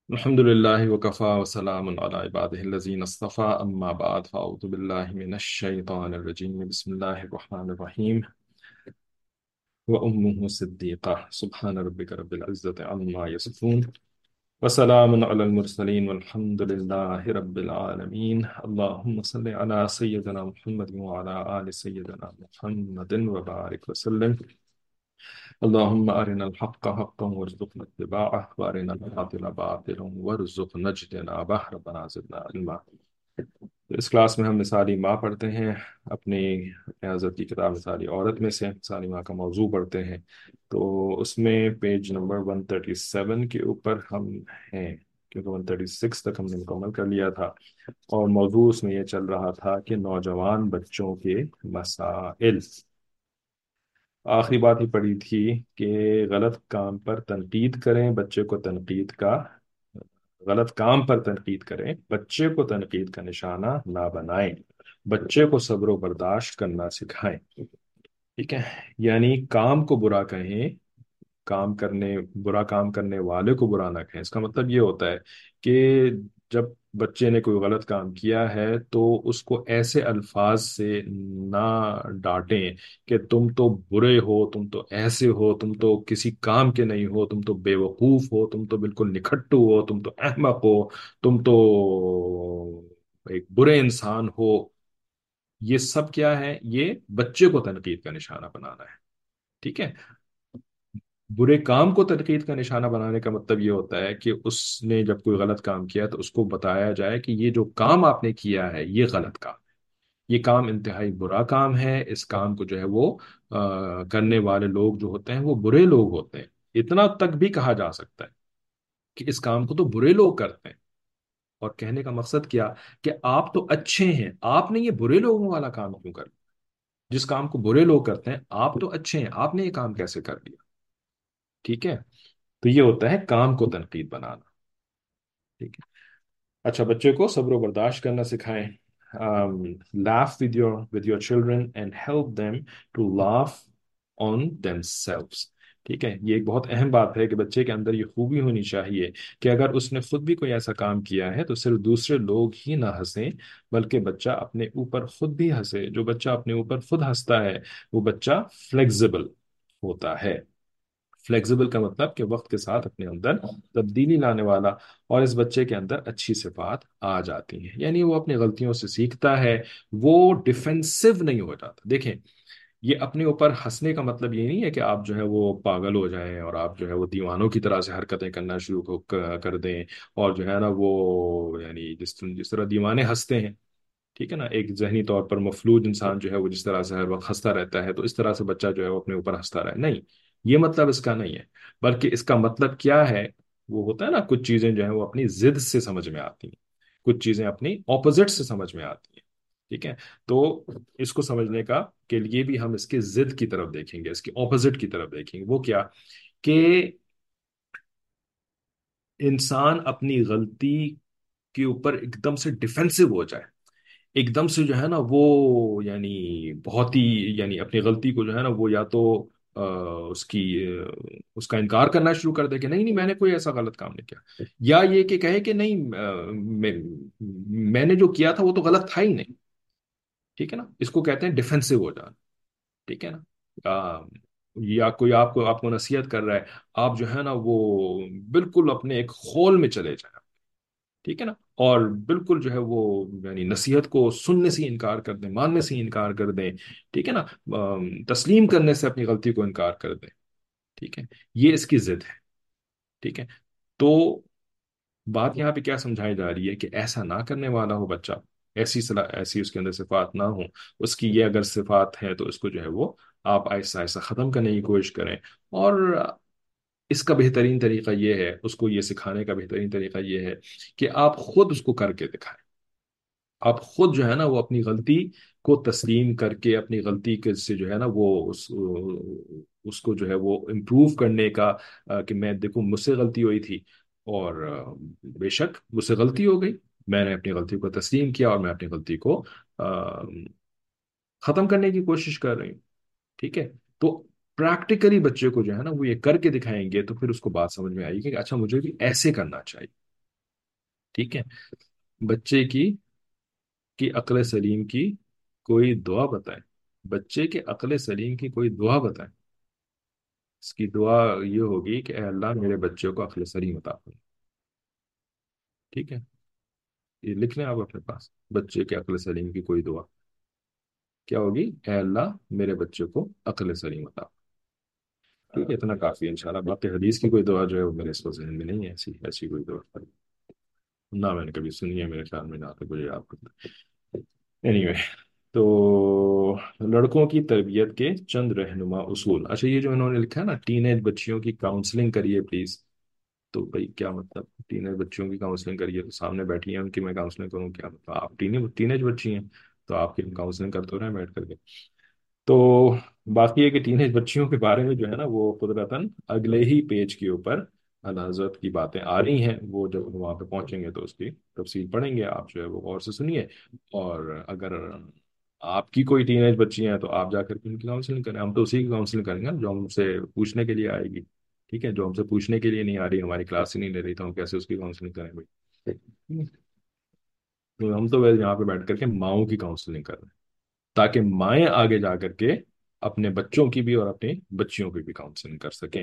الحمد لله وكفى وسلام على عباده الذين اصطفى أما بعد فأعوذ بالله من الشيطان الرجيم بسم الله الرحمن الرحيم وأمه صديقة سبحان ربك رب العزة عما يصفون وسلام على المرسلين والحمد لله رب العالمين اللهم صل على سيدنا محمد وعلى آل سيدنا محمد وبارك وسلم اللهم أرنا الحق حقا وارزقنا اتباعه وأرنا الباطل باطلا وارزقنا اجتنابه ربنا زدنا علما۔ تو اس کلاس میں ہم مثالی ماں پڑھتے ہیں اپنی حضرت کی کتاب مثالی عورت میں سے مثالی ماں کا موضوع پڑھتے ہیں۔ تو اس میں پیج نمبر 137 کے اوپر ہم ہیں، کیونکہ 136 تک ہم نے مکمل کر لیا تھا، اور موضوع اس میں یہ چل رہا تھا کہ نوجوان بچوں کے مسائل۔ آخری بات ہی پڑھی تھی کہ غلط کام پر تنقید کریں بچے کو، تنقید کا غلط کام پر تنقید کریں بچے کو تنقید کا نشانہ نہ بنائیں، بچے کو صبر و برداشت کرنا سکھائیں۔ ٹھیک ہے، یعنی کام کو برا کہیں، برا کام کرنے والے کو برا نہ کہیں۔ اس کا مطلب یہ ہوتا ہے کہ جب بچے نے کوئی غلط کام کیا ہے تو اس کو ایسے الفاظ سے نہ ڈانٹیں کہ تم تو برے ہو، تم تو ایسے ہو، تم تو کسی کام کے نہیں ہو، تم تو بے وقوف ہو، تم تو بالکل نکھٹو ہو، تم تو احمق ہو، تم تو ایک برے انسان ہو۔ یہ سب کیا ہے؟ یہ بچے کو تنقید کا نشانہ بنانا ہے۔ ٹھیک ہے، برے کام کو تنقید کا نشانہ بنانے کا مطلب یہ ہوتا ہے کہ اس نے جب کوئی غلط کام کیا تو اس کو بتایا جائے کہ یہ جو کام آپ نے کیا ہے یہ غلط کام، یہ کام انتہائی برا کام ہے، اس کام کو جو ہے وہ کرنے والے لوگ جو ہوتے ہیں وہ برے لوگ ہوتے ہیں۔ اتنا تک بھی کہا جا سکتا ہے کہ اس کام کو تو برے لوگ کرتے ہیں، اور کہنے کا مقصد کیا کہ آپ تو اچھے ہیں، آپ نے یہ برے لوگوں والا کام کیوں کر لیا؟ جس کام کو برے لوگ کرتے ہیں آپ تو اچھے ہیں، آپ نے یہ کام کیسے کر لیا؟ ٹھیک ہے، تو یہ ہوتا ہے کام کو تنقید بنانا۔ ٹھیک ہے، اچھا، بچے کو صبر و برداشت کرنا سکھائیں۔ laugh with your children and help them to laugh on themselves۔ ٹھیک ہے، یہ ایک بہت اہم بات ہے کہ بچے کے اندر یہ خوبی ہونی چاہیے کہ اگر اس نے خود بھی کوئی ایسا کام کیا ہے تو صرف دوسرے لوگ ہی نہ ہنسیں، بلکہ بچہ اپنے اوپر خود بھی ہنسے۔ جو بچہ اپنے اوپر خود ہنستا ہے وہ بچہ فلیکزیبل ہوتا ہے۔ فلیکزیبل کا مطلب کہ وقت کے ساتھ اپنے اندر تبدیلی لانے والا، اور اس بچے کے اندر اچھی صفات آ جاتی ہیں، یعنی وہ اپنی غلطیوں سے سیکھتا ہے، وہ ڈیفینسو نہیں ہو جاتا۔ دیکھیں، یہ اپنے اوپر ہنسنے کا مطلب یہ نہیں ہے کہ آپ جو ہے وہ پاگل ہو جائیں اور آپ جو ہے وہ دیوانوں کی طرح سے حرکتیں کرنا شروع کر دیں، اور جو ہے نا وہ یعنی جس طرح دیوانے ہنستے ہیں، ٹھیک ہے نا، ایک ذہنی طور پر مفلوج انسان جو ہے وہ جس طرح سے ہر وقت ہنستا رہتا ہے تو اس طرح سے بچہ جو ہے وہ اپنے اوپر ہنستا رہے، نہیں، یہ مطلب اس کا نہیں ہے۔ بلکہ اس کا مطلب کیا ہے؟ وہ ہوتا ہے نا، کچھ چیزیں جو ہیں وہ اپنی ضد سے سمجھ میں آتی ہیں، کچھ چیزیں اپنی اپوزٹ سے سمجھ میں آتی ہیں۔ ٹھیک ہے، تو اس کو سمجھنے کا کے لیے بھی ہم اس کے ضد کی طرف دیکھیں گے، اس کی اپوزٹ کی طرف دیکھیں گے۔ وہ کیا کہ انسان اپنی غلطی کے اوپر ایک دم سے ڈیفینسو ہو جائے، ایک دم سے جو ہے نا وہ یعنی بہت ہی یعنی اپنی غلطی کو جو ہے نا وہ یا تو آ، اس کی اس کا انکار کرنا شروع کر دے کہ نہیں نہیں میں نے کوئی ایسا غلط کام نہیں کیا، یا یہ کہ کہے کہ نہیں میں نے جو کیا تھا وہ تو غلط تھا ہی نہیں۔ ٹھیک ہے نا، اس کو کہتے ہیں ڈیفینسو ہو جانا۔ ٹھیک ہے نا، یا کوئی آپ کو نصیحت کر رہا ہے، آپ جو ہے نا وہ بالکل اپنے ایک خول میں چلے جائیں، ٹھیک ہے نا، اور بالکل جو ہے وہ یعنی نصیحت کو سننے سے انکار کر دیں، ماننے سے انکار کر دیں، ٹھیک ہے نا، تسلیم کرنے سے اپنی غلطی کو انکار کر دیں۔ ٹھیک ہے، یہ اس کی ضد ہے۔ ٹھیک ہے، تو بات یہاں پہ کیا سمجھائی جا رہی ہے کہ ایسا نہ کرنے والا ہو بچہ، ایسی اس کے اندر صفات نہ ہو، اس کی یہ اگر صفات ہیں تو اس کو جو ہے وہ آپ آہستہ آہستہ ختم کرنے کی کوشش کریں، اور اس کا بہترین طریقہ یہ ہے، اس کو یہ سکھانے کا بہترین طریقہ یہ ہے کہ آپ خود اس کو کر کے دکھائیں۔ آپ خود جو ہے نا وہ اپنی غلطی کو تسلیم کر کے اپنی غلطی کے سے جو ہے نا وہ اس کو جو ہے وہ امپروو کرنے کا کہ میں دیکھوں مجھ سے غلطی ہوئی تھی، اور بے شک مجھ سے غلطی ہو گئی، میں نے اپنی غلطی کو تسلیم کیا اور میں اپنی غلطی کو آ، ختم کرنے کی کوشش کر رہی ہوں۔ ٹھیک ہے، تو پریکٹیکلی بچے کو جو ہے نا وہ یہ کر کے دکھائیں گے تو پھر اس کو بات سمجھ میں آئے گی کہ اچھا مجھے بھی ایسے کرنا چاہیے۔ ٹھیک ہے؟ بچے کی عقل سلیم کی کوئی دعا بتائیں، بچے کے عقل سلیم کی کوئی دعا بتائیں. اس کی دعا یہ ہوگی کہ اے اللہ میرے بچے کو عقل سلیم عطا فرما. ٹھیک ہے؟ یہ لکھ لیں آپ اپنے پاس، بچے کے عقل سلیم کی کوئی دعا کیا ہوگی؟ اے اللہ میرے بچے کو عقل سلیم عطا. ٹھیک ہے، اتنا کافی ہے انشاءاللہ. باقی حدیث کی کوئی دعا جو ہے وہ میرے اس کو ذہن میں نہیں ہے، ایسی ایسی کوئی دعا نہ میں نے کبھی سنی ہے، میرے خیال میں نہ تو کوئی آپ. اینی وے، تو لڑکوں کی تربیت کے چند رہنما اصول. اچھا، یہ جو انہوں نے لکھا ہے نا، ٹین ایج بچیوں کی کاؤنسلنگ کریے پلیز. تو بھائی کیا مطلب ٹین ایج بچیوں کی کاؤنسلنگ کریے؟ تو سامنے بیٹھی ہیں ان کی میں کاؤنسلنگ کروں؟ کیا مطلب؟ آپ ٹین ایج بچی ہیں تو آپ کی کاؤنسلنگ کرتے رہے بیٹھ کر کے. تو باقی ہے کہ ٹین ایج بچیوں کے بارے میں جو ہے نا وہ قدرتاً اگلے ہی پیج کے اوپر اعلیٰ حضرت کی باتیں آ رہی ہیں. وہ جب وہاں پہ پہنچیں گے تو اس کی تفصیل پڑھیں گے. آپ جو ہے وہ غور سے سنیے، اور اگر آپ کی کوئی ٹین ایج بچی ہیں تو آپ جا کر کے ان کی کاؤنسلنگ کریں. ہم تو اسی کی کاؤنسلنگ کریں گے جو ہم سے پوچھنے کے لیے آئے گی. ٹھیک ہے؟ جو ہم سے پوچھنے کے لیے نہیں آ رہی، ہماری کلاس ہی نہیں لے رہی، تو ہم کیسے اس کی کاؤنسلنگ کریں بھائی؟ تو ہم تو ویسے یہاں پہ بیٹھ کر کے ماؤں کی کاؤنسلنگ کر رہے ہیں، تاکہ مائیں آگے جا کر کے اپنے بچوں کی بھی اور اپنی بچیوں کی بھی کاؤنسلنگ کر سکیں.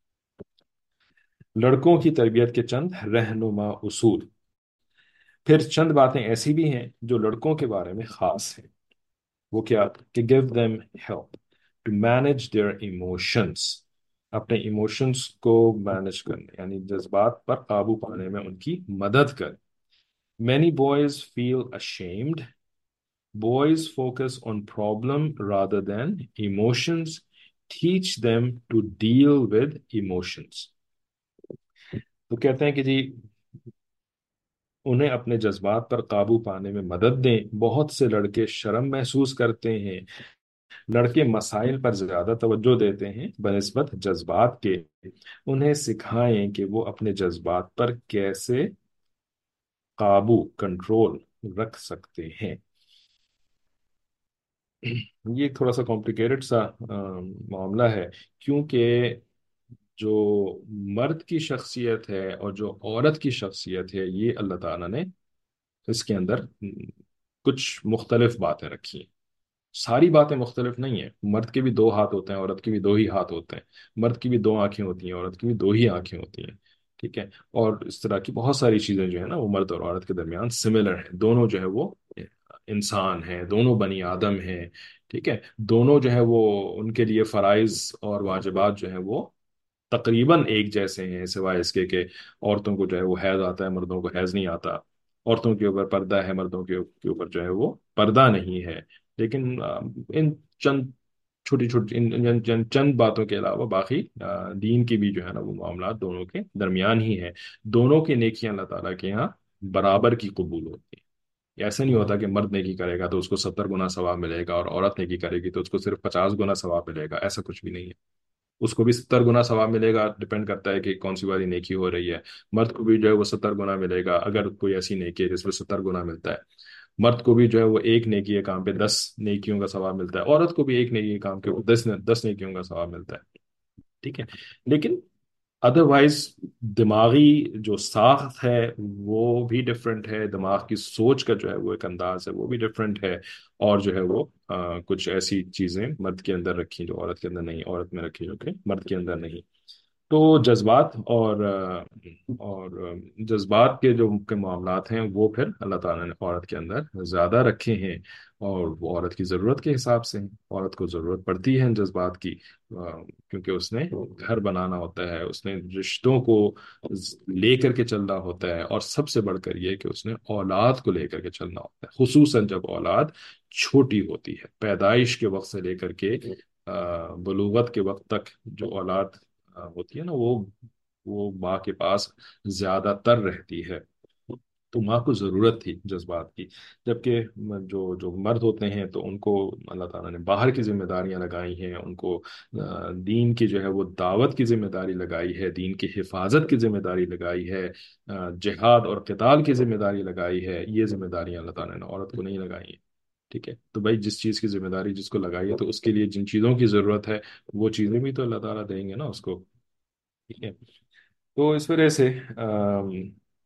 لڑکوں کی تربیت کے چند رہنما اصول. پھر چند باتیں ایسی بھی ہیں جو لڑکوں کے بارے میں خاص ہیں. وہ کیا؟ کہ give them help to manage their emotions. اپنے ایموشنس کو مینج کرنے یعنی جذبات پر قابو پانے میں ان کی مدد کریں. Many boys feel ashamed. Boys focus on problem rather than emotions. Teach them to deal with emotions. تو کہتے ہیں کہ جی انہیں اپنے جذبات پر قابو پانے میں مدد دیں. بہت سے لڑکے شرم محسوس کرتے ہیں. لڑکے مسائل پر زیادہ توجہ دیتے ہیں بنسبت جذبات کے. انہیں سکھائیں کہ وہ اپنے جذبات پر کیسے قابو کنٹرول رکھ سکتے ہیں. یہ تھوڑا سا کمپلیکیٹڈ سا معاملہ ہے، کیونکہ جو مرد کی شخصیت ہے اور جو عورت کی شخصیت ہے، یہ اللہ تعالیٰ نے اس کے اندر کچھ مختلف باتیں رکھی ہیں. ساری باتیں مختلف نہیں ہیں. مرد کے بھی دو ہاتھ ہوتے ہیں، عورت کے بھی دو ہی ہاتھ ہوتے ہیں. مرد کی بھی دو آنکھیں ہوتی ہیں، عورت کی بھی دو ہی آنکھیں ہوتی ہیں. ٹھیک ہے؟ اور اس طرح کی بہت ساری چیزیں جو ہے نا وہ مرد اور عورت کے درمیان سملر ہیں. دونوں جو ہے وہ انسان ہیں، دونوں بنی آدم ہیں. ٹھیک ہے؟ دونوں جو ہے وہ ان کے لیے فرائض اور واجبات جو ہیں وہ تقریباً ایک جیسے ہیں، سوائے اس کے کہ عورتوں کو جو ہے وہ حیض آتا ہے، مردوں کو حیض نہیں آتا. عورتوں کے اوپر پردہ ہے، مردوں کے اوپر جو ہے وہ پردہ نہیں ہے. لیکن ان چند چھوٹی چھوٹی چند باتوں کے علاوہ باقی دین کی بھی جو ہے نا وہ معاملات دونوں کے درمیان ہی ہیں. دونوں کی نیکیاں اللہ تعالیٰ کے یہاں برابر کی قبول ہوتی ہیں. ایسا نہیں ہوتا کہ مرد نیکی کرے گا تو اس کو 70 گنا ثواب ملے گا اور عورت نیکی کرے گی تو اس کو صرف 50 گنا ثواب ملے گا. ایسا کچھ بھی نہیں ہے. اس کو بھی 70 گنا ثواب ملے گا، ڈپینڈ کرتا ہے کہ کون سی والی نیکی ہو رہی ہے. مرد کو بھی جو ہے وہ 70 گنا ملے گا اگر کوئی ایسی نیکی ہے جس میں 70 گنا ملتا ہے. مرد کو بھی جو ہے وہ ایک نیکی کے کام پہ 10 نیکیوں کا ثواب ملتا ہے. عورت کو بھی ایک نیکی کے کام کے 10 نیکیوں کا ثواب ملتا ہے. ٹھیک ہے؟ لیکن ادروائز دماغی جو ساخت ہے وہ بھی ڈفرینٹ ہے. دماغ کی سوچ کا جو ہے وہ ایک انداز ہے وہ بھی ڈفرینٹ ہے. اور جو ہے وہ کچھ ایسی چیزیں مرد کے اندر رکھی جو عورت کے اندر نہیں، عورت میں رکھی جو کہ مرد کے اندر نہیں. تو جذبات اور جذبات کے جو کے معاملات ہیں وہ پھر اللہ تعالیٰ نے عورت کے اندر زیادہ رکھے ہیں، اور وہ عورت کی ضرورت کے حساب سے ہیں. عورت کو ضرورت پڑتی ہے ان جذبات کی، کیونکہ اس نے گھر بنانا ہوتا ہے، اس نے رشتوں کو لے کر کے چلنا ہوتا ہے، اور سب سے بڑھ کر یہ کہ اس نے اولاد کو لے کر کے چلنا ہوتا ہے، خصوصاً جب اولاد چھوٹی ہوتی ہے. پیدائش کے وقت سے لے کر کے بلوغت کے وقت تک جو اولاد ہوتی ہے نا وہ ماں کے پاس زیادہ تر رہتی ہے. تو ماں کو ضرورت تھی جذبات کی. جبکہ جو مرد ہوتے ہیں تو ان کو اللہ تعالیٰ نے باہر کی ذمہ داریاں لگائی ہیں. ان کو دین کی جو ہے وہ دعوت کی ذمہ داری لگائی ہے، دین کی حفاظت کی ذمہ داری لگائی ہے، جہاد اور قتال کی ذمہ داری لگائی ہے. یہ ذمہ داریاں اللہ تعالیٰ نے عورت کو نہیں لگائی ہیں. ٹھیک ہے؟ تو بھائی جس چیز کی ذمہ داری جس کو لگائی ہے تو اس کے لیے جن چیزوں کی ضرورت ہے وہ چیزیں بھی تو اللہ تعالیٰ دیں گے نا اس کو. ٹھیک ہے؟ تو اس وجہ سے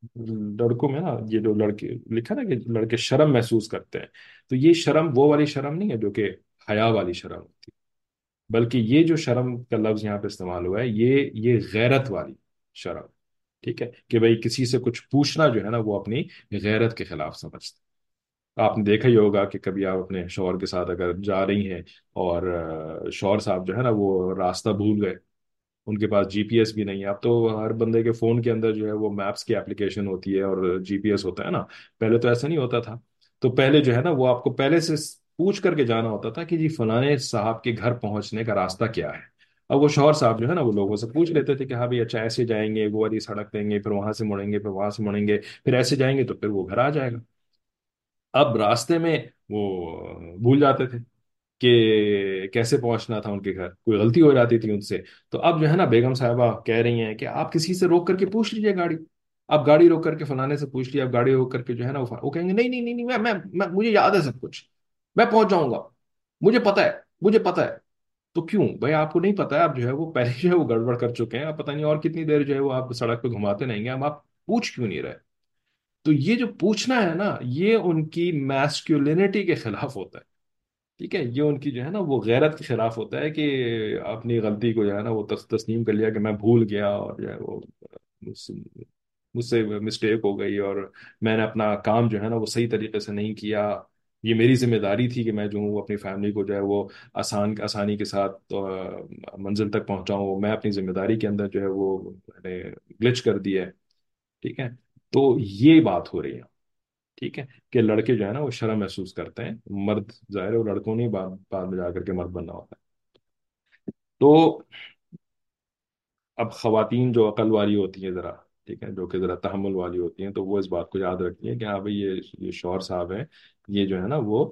لڑکوں میں نا یہ جو لڑکے لکھا نا کہ لڑکے شرم محسوس کرتے ہیں، تو یہ شرم وہ والی شرم نہیں ہے جو کہ حیا والی شرم ہوتی، بلکہ یہ جو شرم کا لفظ یہاں پہ استعمال ہوا ہے یہ غیرت والی شرم، ٹھیک ہے، کہ بھائی کسی سے کچھ پوچھنا جو ہے نا وہ اپنی غیرت کے خلاف سمجھتے ہیں۔ آپ نے دیکھا ہی ہوگا کہ کبھی آپ اپنے شوہر کے ساتھ اگر جا رہی ہیں اور شوہر صاحب جو ہے نا وہ راستہ بھول گئے، ان کے پاس جی پی ایس بھی نہیں ہے، اب تو ہر بندے کے فون کے اندر جو ہے وہ میپس کی اپلیکیشن ہوتی ہے اور جی پی ایس ہوتا ہے نا، پہلے تو ایسا نہیں ہوتا تھا، تو پہلے جو ہے نا وہ آپ کو پہلے سے پوچھ کر کے جانا ہوتا تھا کہ جی فلانے صاحب کے گھر پہنچنے کا راستہ کیا ہے۔ اب وہ شوہر صاحب جو ہے نا وہ لوگوں سے پوچھ لیتے تھے کہ ہاں بھائی اچھا ایسے جائیں گے، وہ والی سڑک دیں گے، پھر وہاں سے مڑیں گے، پھر وہاں سے مڑیں گے، پھر ایسے جائیں گے تو پھر وہ گھر آ جائے گا۔ اب راستے میں وہ بھول جاتے تھے کہ کیسے پہنچنا تھا ان کے گھر، کوئی غلطی ہو جاتی تھی ان سے، تو اب جو ہے نا بیگم صاحبہ کہہ رہی ہیں کہ آپ کسی سے روک کر کے پوچھ لیجیے گاڑی، آپ گاڑی روک کر کے فلانے سے پوچھ لیا، آپ گاڑی روک کر کے جو ہے نا وہ کہیں گے نہیں نہیں نہیں نہیں، مجھے یاد ہے سب کچھ، میں پہنچ جاؤں گا، مجھے پتا ہے، مجھے پتا ہے۔ تو کیوں بھائی آپ کو نہیں پتا ہے؟ آپ جو ہے وہ پہلے جو ہے وہ گڑبڑ کر چکے ہیں، آپ پتہ نہیں اور کتنی دیر جو ہے وہ آپ سڑک پہ گھماتے رہیں گے، اب آپ پوچھ کیوں نہیں رہے؟ تو یہ جو پوچھنا ہے نا یہ ان کی میسکیولینٹی کے خلاف ہوتا ہے، ٹھیک ہے، یہ ان کی جو ہے نا وہ غیرت کے خلاف ہوتا ہے کہ اپنی غلطی کو جو ہے نا وہ تسلیم کر لیا کہ میں بھول گیا، اور جو ہے وہ مجھ سے مجھ سے مسٹیک ہو گئی، اور میں نے اپنا کام جو ہے نا وہ صحیح طریقے سے نہیں کیا، یہ میری ذمہ داری تھی کہ میں جو ہوں وہ اپنی فیملی کو جو ہے وہ آسانی کے ساتھ منزل تک پہنچاؤں، میں اپنی ذمہ داری کے اندر جو ہے وہ میں نے گلچ کر دی ہے، ٹھیک ہے، تو یہ بات ہو رہی ہے، ٹھیک ہے، کہ لڑکے جو ہے نا وہ شرم محسوس کرتے ہیں، مرد ظاہر ہے وہ لڑکوں نے بعد بعد میں جا کر کے مرد بننا ہوتا ہے۔ تو اب خواتین جو عقل والی ہوتی ہیں ذرا، ٹھیک ہے، جو کہ ذرا تحمل والی ہوتی ہیں، تو وہ اس بات کو یاد رکھتی ہیں کہ ہاں بھائی یہ شوہر صاحب ہیں، یہ جو ہے نا وہ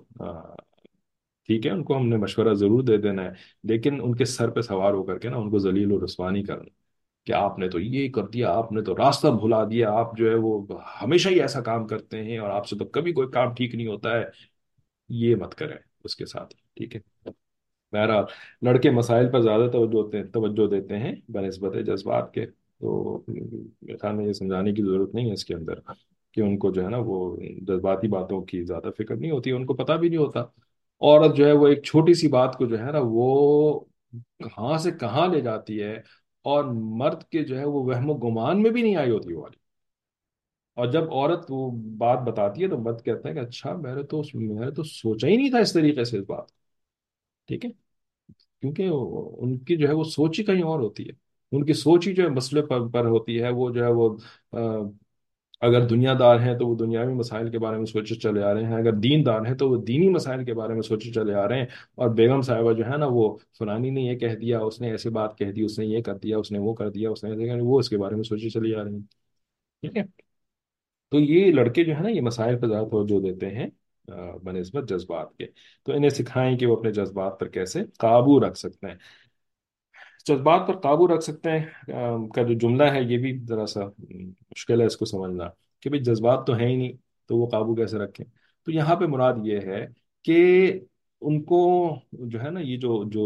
ٹھیک ہے، ان کو ہم نے مشورہ ضرور دے دینا ہے، لیکن ان کے سر پہ سوار ہو کر کے نا ان کو ذلیل و رسوا نہیں کرنا کہ آپ نے تو یہ کر دیا، آپ نے تو راستہ بھلا دیا، آپ جو ہے وہ ہمیشہ ہی ایسا کام کرتے ہیں اور آپ سے تو کبھی کوئی کام ٹھیک نہیں ہوتا ہے، یہ مت کریں اس کے ساتھ، ٹھیک ہے۔ بہرحال لڑکے مسائل پر زیادہ توجہ دیتے ہیں بنسبت جذبات کے، تو میرے خیال میں یہ سمجھانے کی ضرورت نہیں ہے اس کے اندر کہ ان کو جو ہے نا وہ جذباتی باتوں کی زیادہ فکر نہیں ہوتی، ان کو پتہ بھی نہیں ہوتا، عورت جو ہے وہ ایک چھوٹی سی بات کو جو ہے نا وہ کہاں سے کہاں لے جاتی ہے، اور مرد کے جو ہے وہ وہم و گمان میں بھی نہیں آئی ہوتی وہ والی، اور جب عورت وہ بات بتاتی ہے تو مرد کہتا ہے کہ اچھا میں نے تو سوچا ہی نہیں تھا اس طریقے سے اس بات، ٹھیک ہے، کیونکہ ان کی جو ہے وہ سوچ ہی کہیں اور ہوتی ہے، ان کی سوچ ہی جو ہے مسئلے پر ہوتی ہے، وہ جو ہے وہ آ، اگر دنیا دار ہیں تو وہ دنیاوی مسائل کے بارے میں سوچے چلے آ رہے ہیں، اگر دین دار ہیں تو وہ دینی مسائل کے بارے میں سوچے چلے آ رہے ہیں، اور بیگم صاحبہ جو ہے نا وہ فلانی نے یہ کہہ دیا، اس نے ایسے بات کہہ دی، اس نے یہ کر دیا، اس نے وہ کر دیا، اس نے ایسے کر دیا، وہ اس کے بارے میں سوچے چلی آ رہی ہیں، ٹھیک ہے۔ تو یہ لڑکے جو ہے نا یہ مسائل پہ زیادہ توجہ دیتے ہیں بنسبت جذبات کے، تو انہیں سکھائیں کہ وہ اپنے جذبات پر کیسے قابو رکھ سکتے ہیں۔ جذبات پر قابو رکھ سکتے ہیں کا جو جملہ ہے یہ بھی ذرا سا مشکل ہے اس کو سمجھنا، کہ بھئی جذبات تو ہیں ہی نہیں تو وہ قابو کیسے رکھیں؟ تو یہاں پہ مراد یہ ہے کہ ان کو جو ہے نا یہ جو جو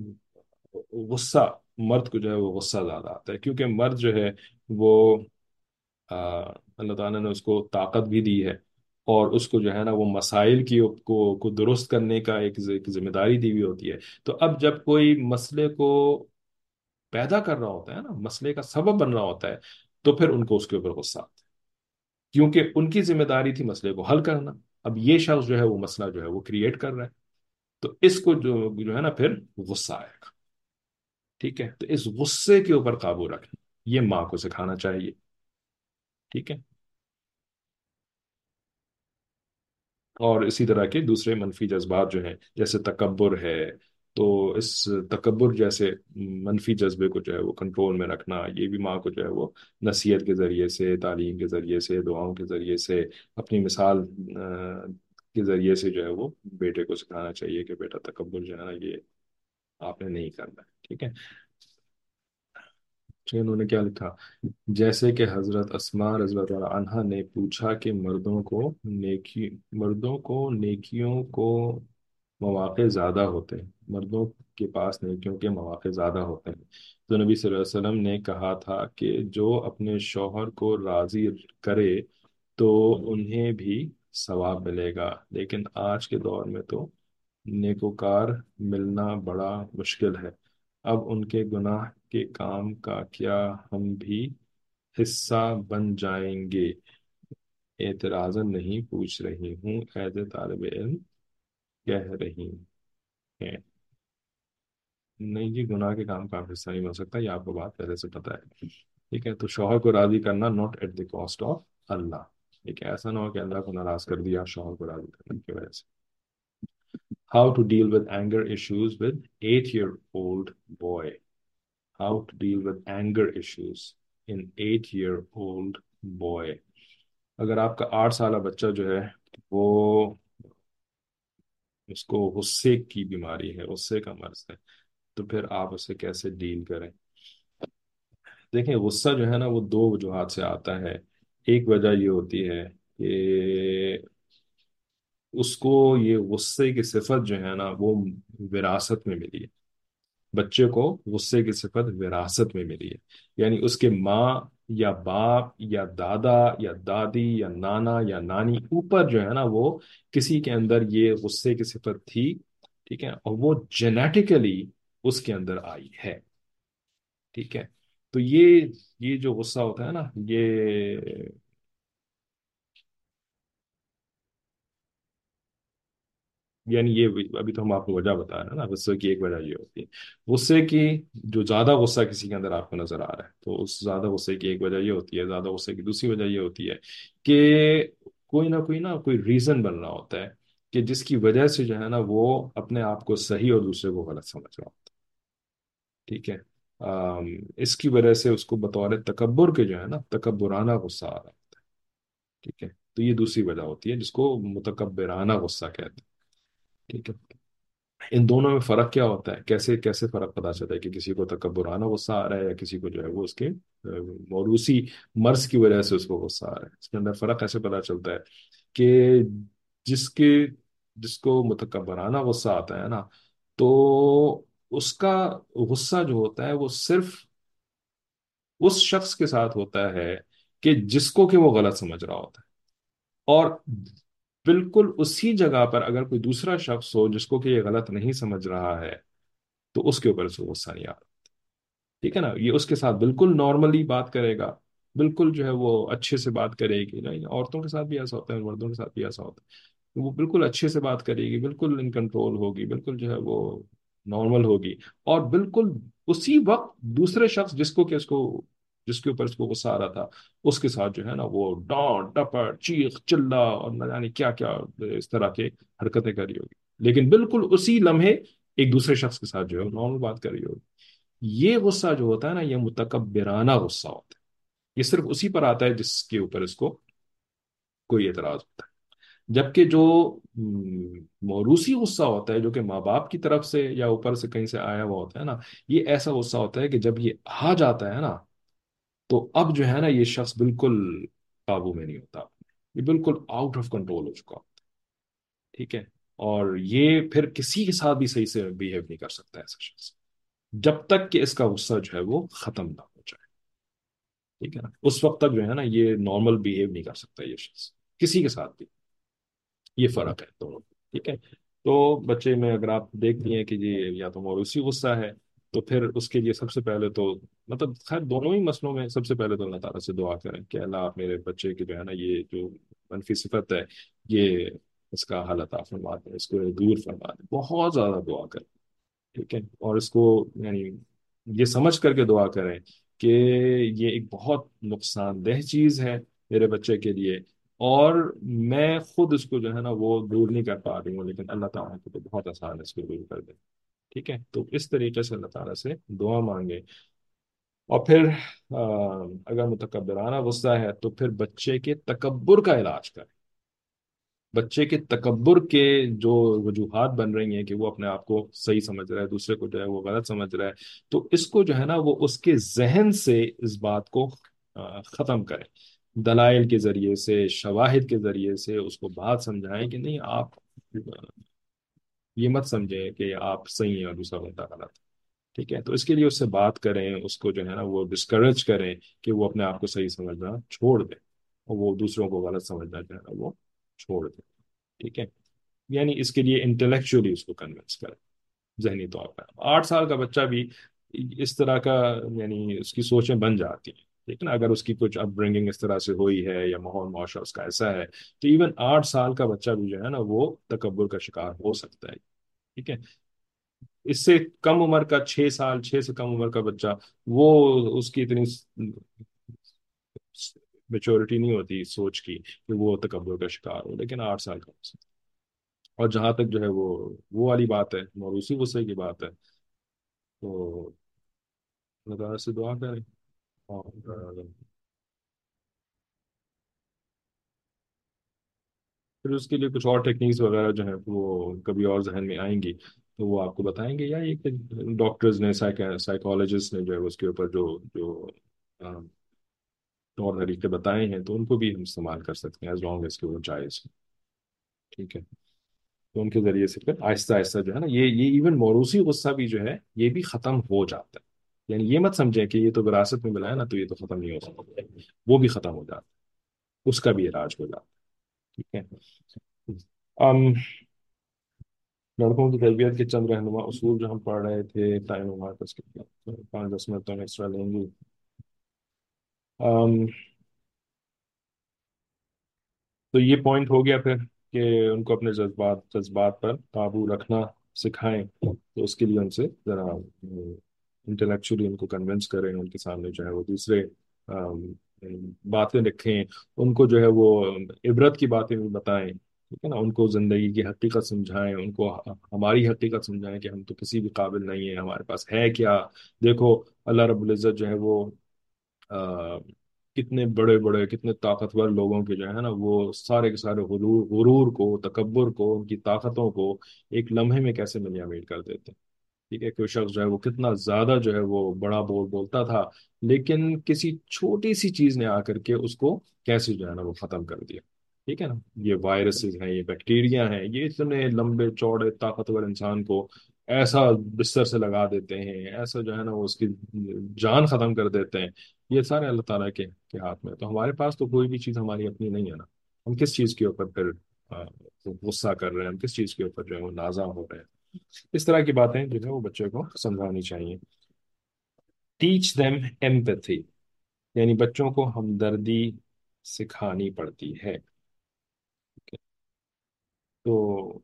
غصہ، مرد کو جو ہے وہ غصہ زیادہ آتا ہے، کیونکہ مرد جو ہے وہ آ، اللہ تعالیٰ نے اس کو طاقت بھی دی ہے، اور اس کو جو ہے نا وہ مسائل کو درست کرنے کا ایک ذمہ داری دی ہوئی ہوتی ہے، تو اب جب کوئی مسئلے کو پیدا کر رہا ہوتا ہے نا، مسئلے کا سبب بن رہا ہوتا ہے، تو پھر ان کو اس کے اوپر غصہ آتا ہے، کیونکہ ان کی ذمہ داری تھی مسئلے کو حل کرنا، اب یہ شخص جو ہے وہ مسئلہ جو ہے وہ کریٹ کر رہا ہے، تو اس کو جو ہے نا پھر غصہ آئے گا، ٹھیک ہے، تو اس غصے کے اوپر قابو رکھنا یہ ماں کو سکھانا چاہیے، ٹھیک ہے، اور اسی طرح کے دوسرے منفی جذبات جو ہیں جیسے تکبر ہے، تو اس تکبر جیسے منفی جذبے کو جو ہے وہ کنٹرول میں رکھنا، یہ بھی ماں کو جو ہے وہ نصیحت کے ذریعے سے، تعلیم کے ذریعے سے، دعاؤں کے ذریعے سے، اپنی مثال کے ذریعے سے جو ہے وہ بیٹے کو سکھانا چاہیے کہ بیٹا تکبر جو ہے نا یہ آپ نے نہیں کرنا ہے، ٹھیک ہے۔ تو انہوں نے کیا لکھا؟ جیسے کہ حضرت اسماء رضی اللہ عنہا نے پوچھا کہ مردوں کو نیکیوں کو مواقع زیادہ ہوتے ہیں، مردوں کے پاس نہیں، کیونکہ مواقع زیادہ ہوتے ہیں۔ تو نبی صلی اللہ علیہ وسلم نے کہا تھا کہ جو اپنے شوہر کو راضی کرے تو انہیں بھی ثواب ملے گا، لیکن آج کے دور میں تو نیکوکار ملنا بڑا مشکل ہے۔ اب ان کے گناہ کے کام کا کیا ہم بھی حصہ بن جائیں گے؟ اعتراضاً نہیں پوچھ رہی ہوں، ایز اے طالب علم کہہ رہی ہیں۔ نہیں جی، گناہ کے کام کا آپ حصہ نہیں بن سکتا، یہ آپ کو بات پہلے سے پتہ ہے۔ ٹھیک ہے، تو شوہر کو راضی کرنا not at the cost of اللہ۔ ٹھیک ہے، ایسا نہ ہو کہ اللہ کو ناراض کر دیا شوہر کو راضی کرنے کی وجہ سے۔ How to deal with anger issues with 8 year old boy. How to deal with anger issues in 8 year old boy. اگر آپ کا 8 سالہ بچہ جو ہے وہ، اس کو غصے کی بیماری ہے، غصے کا مرض ہے، تو پھر آپ اسے کیسے ڈیل کریں؟ دیکھیں، غصہ جو ہے نا وہ دو وجوہات سے آتا ہے۔ ایک وجہ یہ ہوتی ہے کہ اس کو یہ غصے کی صفت جو ہے نا وہ وراثت میں ملی ہے۔ بچے کو غصے کی صفت وراثت میں ملی ہے، یعنی اس کے ماں یا باپ یا دادا یا دادی یا نانا یا نانی اوپر جو ہے نا وہ کسی کے اندر یہ غصے کی صفت تھی۔ ٹھیک ہے، اور وہ جینیٹیکلی اس کے اندر آئی ہے۔ ٹھیک ہے، تو یہ جو غصہ ہوتا ہے نا یہ، یعنی یہ ابھی تو ہم آپ کو وجہ بتا رہے ہیں نا، غصے کی ایک وجہ یہ ہوتی ہے غصے کی، جو زیادہ غصہ کسی کے اندر آپ کو نظر آ رہا ہے تو اس زیادہ غصے کی ایک وجہ یہ ہوتی ہے، زیادہ غصے کی دوسری وجہ یہ ہوتی ہے کہ کوئی ریزن بن رہا ہوتا ہے کہ جس کی وجہ سے جو ہے نا وہ اپنے آپ کو صحیح اور دوسرے کو غلط سمجھ رہا ہوتا ہے۔ ٹھیک ہے، اس کی وجہ سے اس کو بطور تکبر کے جو ہے نا تکبرانہ غصہ آ رہا ہے۔ ٹھیک ہے، تو یہ دوسری وجہ ہوتی ہے جس کو متکبرانہ غصہ کہتے ہیں۔ ٹھیک ہے، ان دونوں میں فرق کیا ہوتا ہے؟ کیسے کیسے فرق پتا چلتا ہے کہ کسی کو تکبرانہ غصہ آ رہا ہے یا کسی کو جو ہے وہ اس کے موروثی مرض کی وجہ سے اس کو غصہ آ رہا ہے؟ اس کے اندر فرق ایسے پتا چلتا ہے کہ جس کے جس کو متکبرانہ غصہ آتا ہے نا، تو اس کا غصہ جو ہوتا ہے وہ صرف اس شخص کے ساتھ ہوتا ہے کہ جس کو کہ وہ غلط سمجھ رہا ہوتا ہے، اور بالکل اسی جگہ پر اگر کوئی دوسرا شخص ہو جس کو کہ یہ غلط نہیں سمجھ رہا ہے تو اس کے اوپر اس کو غصہ نہیں آ رہا۔ ٹھیک ہے نا، یہ اس کے ساتھ بالکل نارملی بات کرے گا، بالکل جو ہے وہ اچھے سے بات کرے گی، نہیں عورتوں کے ساتھ بھی ایسا ہوتا ہے، مردوں کے ساتھ بھی ایسا ہوتا ہے، وہ بالکل اچھے سے بات کرے گی، بالکل ان کنٹرول ہوگی، بالکل جو ہے وہ نارمل ہوگی، اور بالکل اسی وقت دوسرے شخص جس کے اوپر اس کو غصہ آ رہا تھا اس کے ساتھ جو ہے نا وہ ڈانٹ ڈپٹ چیخ چلا اور نہ جانے کیا کیا اس طرح کے حرکتیں کر رہی ہوگی، لیکن بالکل اسی لمحے ایک دوسرے شخص کے ساتھ جو ہے نارمل بات کر رہی ہوگی۔ یہ غصہ جو ہوتا ہے نا یہ متکبرانہ غصہ ہوتا ہے، یہ صرف اسی پر آتا ہے جس کے اوپر اس کو کوئی اعتراض ہوتا ہے۔ جبکہ جو موروثی غصہ ہوتا ہے جو کہ ماں باپ کی طرف سے یا اوپر سے کہیں سے آیا ہوا ہوتا ہے نا، یہ ایسا غصہ ہوتا ہے کہ جب یہ آ جاتا ہے نا تو اب جو ہے نا یہ شخص بالکل قابو میں نہیں ہوتا، یہ بالکل آؤٹ آف کنٹرول ہو چکا۔ ٹھیک ہے، اور یہ پھر کسی کے ساتھ بھی صحیح سے بیہیو نہیں کر سکتا ایسا شخص جب تک کہ اس کا غصہ جو ہے وہ ختم نہ ہو جائے۔ ٹھیک ہے نا، اس وقت تک جو ہے نا یہ نارمل بیہیو نہیں کر سکتا یہ شخص کسی کے ساتھ بھی، یہ فرق ہے دونوں میں۔ ٹھیک ہے، تو بچے میں اگر آپ دیکھتی ہیں کہ یہ یا تو موروثی غصہ ہے تو پھر اس کے لیے سب سے پہلے تو مطلب خیر دونوں ہی مسئلوں میں سب سے پہلے تو اللہ تعالیٰ سے دعا کریں کہ اللہ آپ میرے بچے کی جو ہے نا یہ جو منفی صفت ہے یہ اس کا حل عطا فرما دیں، اس کو دور فرما دیں، بہت زیادہ دعا کریں۔ ٹھیک ہے، اور اس کو یعنی یہ سمجھ کر کے دعا کریں کہ یہ ایک بہت نقصان دہ چیز ہے میرے بچے کے لیے، اور میں خود اس کو جو ہے نا وہ دور نہیں کر پا رہی ہوں، لیکن اللہ تعالیٰ کو تو بہت آسان ہے اس کو دور کر دیں۔ ٹھیک ہے، تو اس طریقے سے اللہ تعالیٰ سے دعا مانگے، اور پھر اگر متکبرانہ غصہ ہے تو پھر بچے کے تکبر کا علاج کریں۔ بچے کے تکبر کے جو وجوہات بن رہی ہیں کہ وہ اپنے آپ کو صحیح سمجھ رہا ہے، دوسرے کو جو ہے وہ غلط سمجھ رہا ہے، تو اس کو جو ہے نا وہ اس کے ذہن سے اس بات کو ختم کریں، دلائل کے ذریعے سے، شواہد کے ذریعے سے اس کو بات سمجھائیں کہ نہیں آپ یہ مت سمجھیں کہ آپ صحیح ہیں اور دوسرا بندہ غلط. ٹھیک ہے، تو اس کے لیے اس سے بات کریں، اس کو جو ہے نا وہ ڈسکریج کریں کہ وہ اپنے آپ کو صحیح سمجھنا چھوڑ دے، اور وہ دوسروں کو غلط سمجھنا جو ہے نا وہ چھوڑ دے. ٹھیک ہے، یعنی اس کے لیے انٹلیکچولی اس کو کنونس کریں، ذہنی طور پر. 8 سال کا بچہ بھی اس طرح کا، یعنی اس کی سوچیں بن جاتی ہیں. ٹھیک ہے نا، اگر اس کی کچھ اپ برنگنگ اس طرح سے ہوئی ہے یا ماحول معاشرہ اس کا ایسا ہے، تو ایون 8 سال کا بچہ بھی جو ہے نا وہ تکبر کا شکار ہو سکتا ہے. ٹھیک ہے، اس سے کم عمر کا 6 سال، 6 سے کم عمر کا بچہ، وہ اس کی اتنی میچورٹی نہیں ہوتی سوچ کی کہ وہ تکبر کا شکار ہو، لیکن 8 سال کا ہو سکتا ہے. اور جہاں تک جو ہے وہ والی بات ہے، موروثی غصے کی بات ہے، تو اللہ تعالیٰ سے دعا کریں. اور پھر اس کے لیے کچھ اور ٹیکنیکس وغیرہ جو ہیں وہ کبھی اور ذہن میں آئیں گی تو وہ آپ کو بتائیں گے، یا یہ کہ ڈاکٹرز نے، سائیکالوجسٹ نے جو ہے اس کے اوپر جو جو آ، طور طریقے بتائے ہیں، تو ان کو بھی ہم استعمال کر سکتے ہیں ایز لانگ ایز کہ وہ جائز ہو. ٹھیک ہے، تو ان کے ذریعے سے پھر آہستہ آہستہ جو ہے نا یہ ایون موروثی غصہ بھی جو ہے یہ بھی ختم ہو جاتا ہے. یعنی یہ مت سمجھیں کہ یہ تو وراثت میں ملا ہے نا تو یہ تو ختم نہیں ہو سکتا، وہ بھی ختم ہو جاتا ہے، اس کا بھی علاج ہو جاتا ہے. ٹھیک ہے. ام لڑکوں کی تربیت کے چند رہنما اصول جو ہم پڑھ رہے تھے، ٹائم ہمارے پاس کتنا، 5-10 منٹ تو ایکسٹرا لیں گے. ام تو یہ پوائنٹ ہو گیا پھر کہ ان کو اپنے جذبات پر قابو رکھنا سکھائیں. تو اس کے لیے ان سے ذرا انٹلیکچولی ان کو کنونس کریں، ان کے سامنے جو ہے وہ دوسرے آم، باتیں رکھیں، ان کو جو ہے وہ عبرت کی باتیں بھی بتائیں. ٹھیک ہے نا، ان کو زندگی کی حقیقت سمجھائیں، ان کو ہماری حقیقت سمجھائیں کہ ہم تو کسی بھی قابل نہیں ہیں، ہمارے پاس ہے کیا. دیکھو اللہ رب العزت جو ہے وہ آ، کتنے بڑے بڑے، کتنے طاقتور لوگوں کے جو ہے نا وہ سارے کے سارے غرور کو، تکبر کو، ان کی طاقتوں کو ایک لمحے میں کیسے منیا میٹ کر دیتے ہیں. ٹھیک ہے، کوئی شخص جو ہے وہ کتنا زیادہ جو ہے وہ بڑا بولتا تھا، لیکن کسی چھوٹی سی چیز نے آ کر کے اس کو کیسے جو ہے نا وہ ختم کر دیا. ٹھیک ہے نا، یہ وائرسز ہیں، یہ بیکٹیریا ہیں، یہ اتنے لمبے چوڑے طاقتور انسان کو ایسا بستر سے لگا دیتے ہیں، ایسا جو ہے نا وہ اس کی جان ختم کر دیتے ہیں. یہ سارے اللہ تعالیٰ کے ہاتھ میں. تو ہمارے پاس تو کوئی بھی چیز ہماری اپنی نہیں ہے نا، ہم کس چیز کے اوپر پھر آ، غصہ کر رہے ہیں، ہم کس چیز کے اوپر جو ہے وہ نازا ہو رہے ہیں. اس طرح کی باتیں جو ہے وہ بچے کو سمجھانی چاہیے. ٹیچ دیم ایمپتھی، یعنی بچوں کو ہمدردی سکھانی پڑتی ہے. تو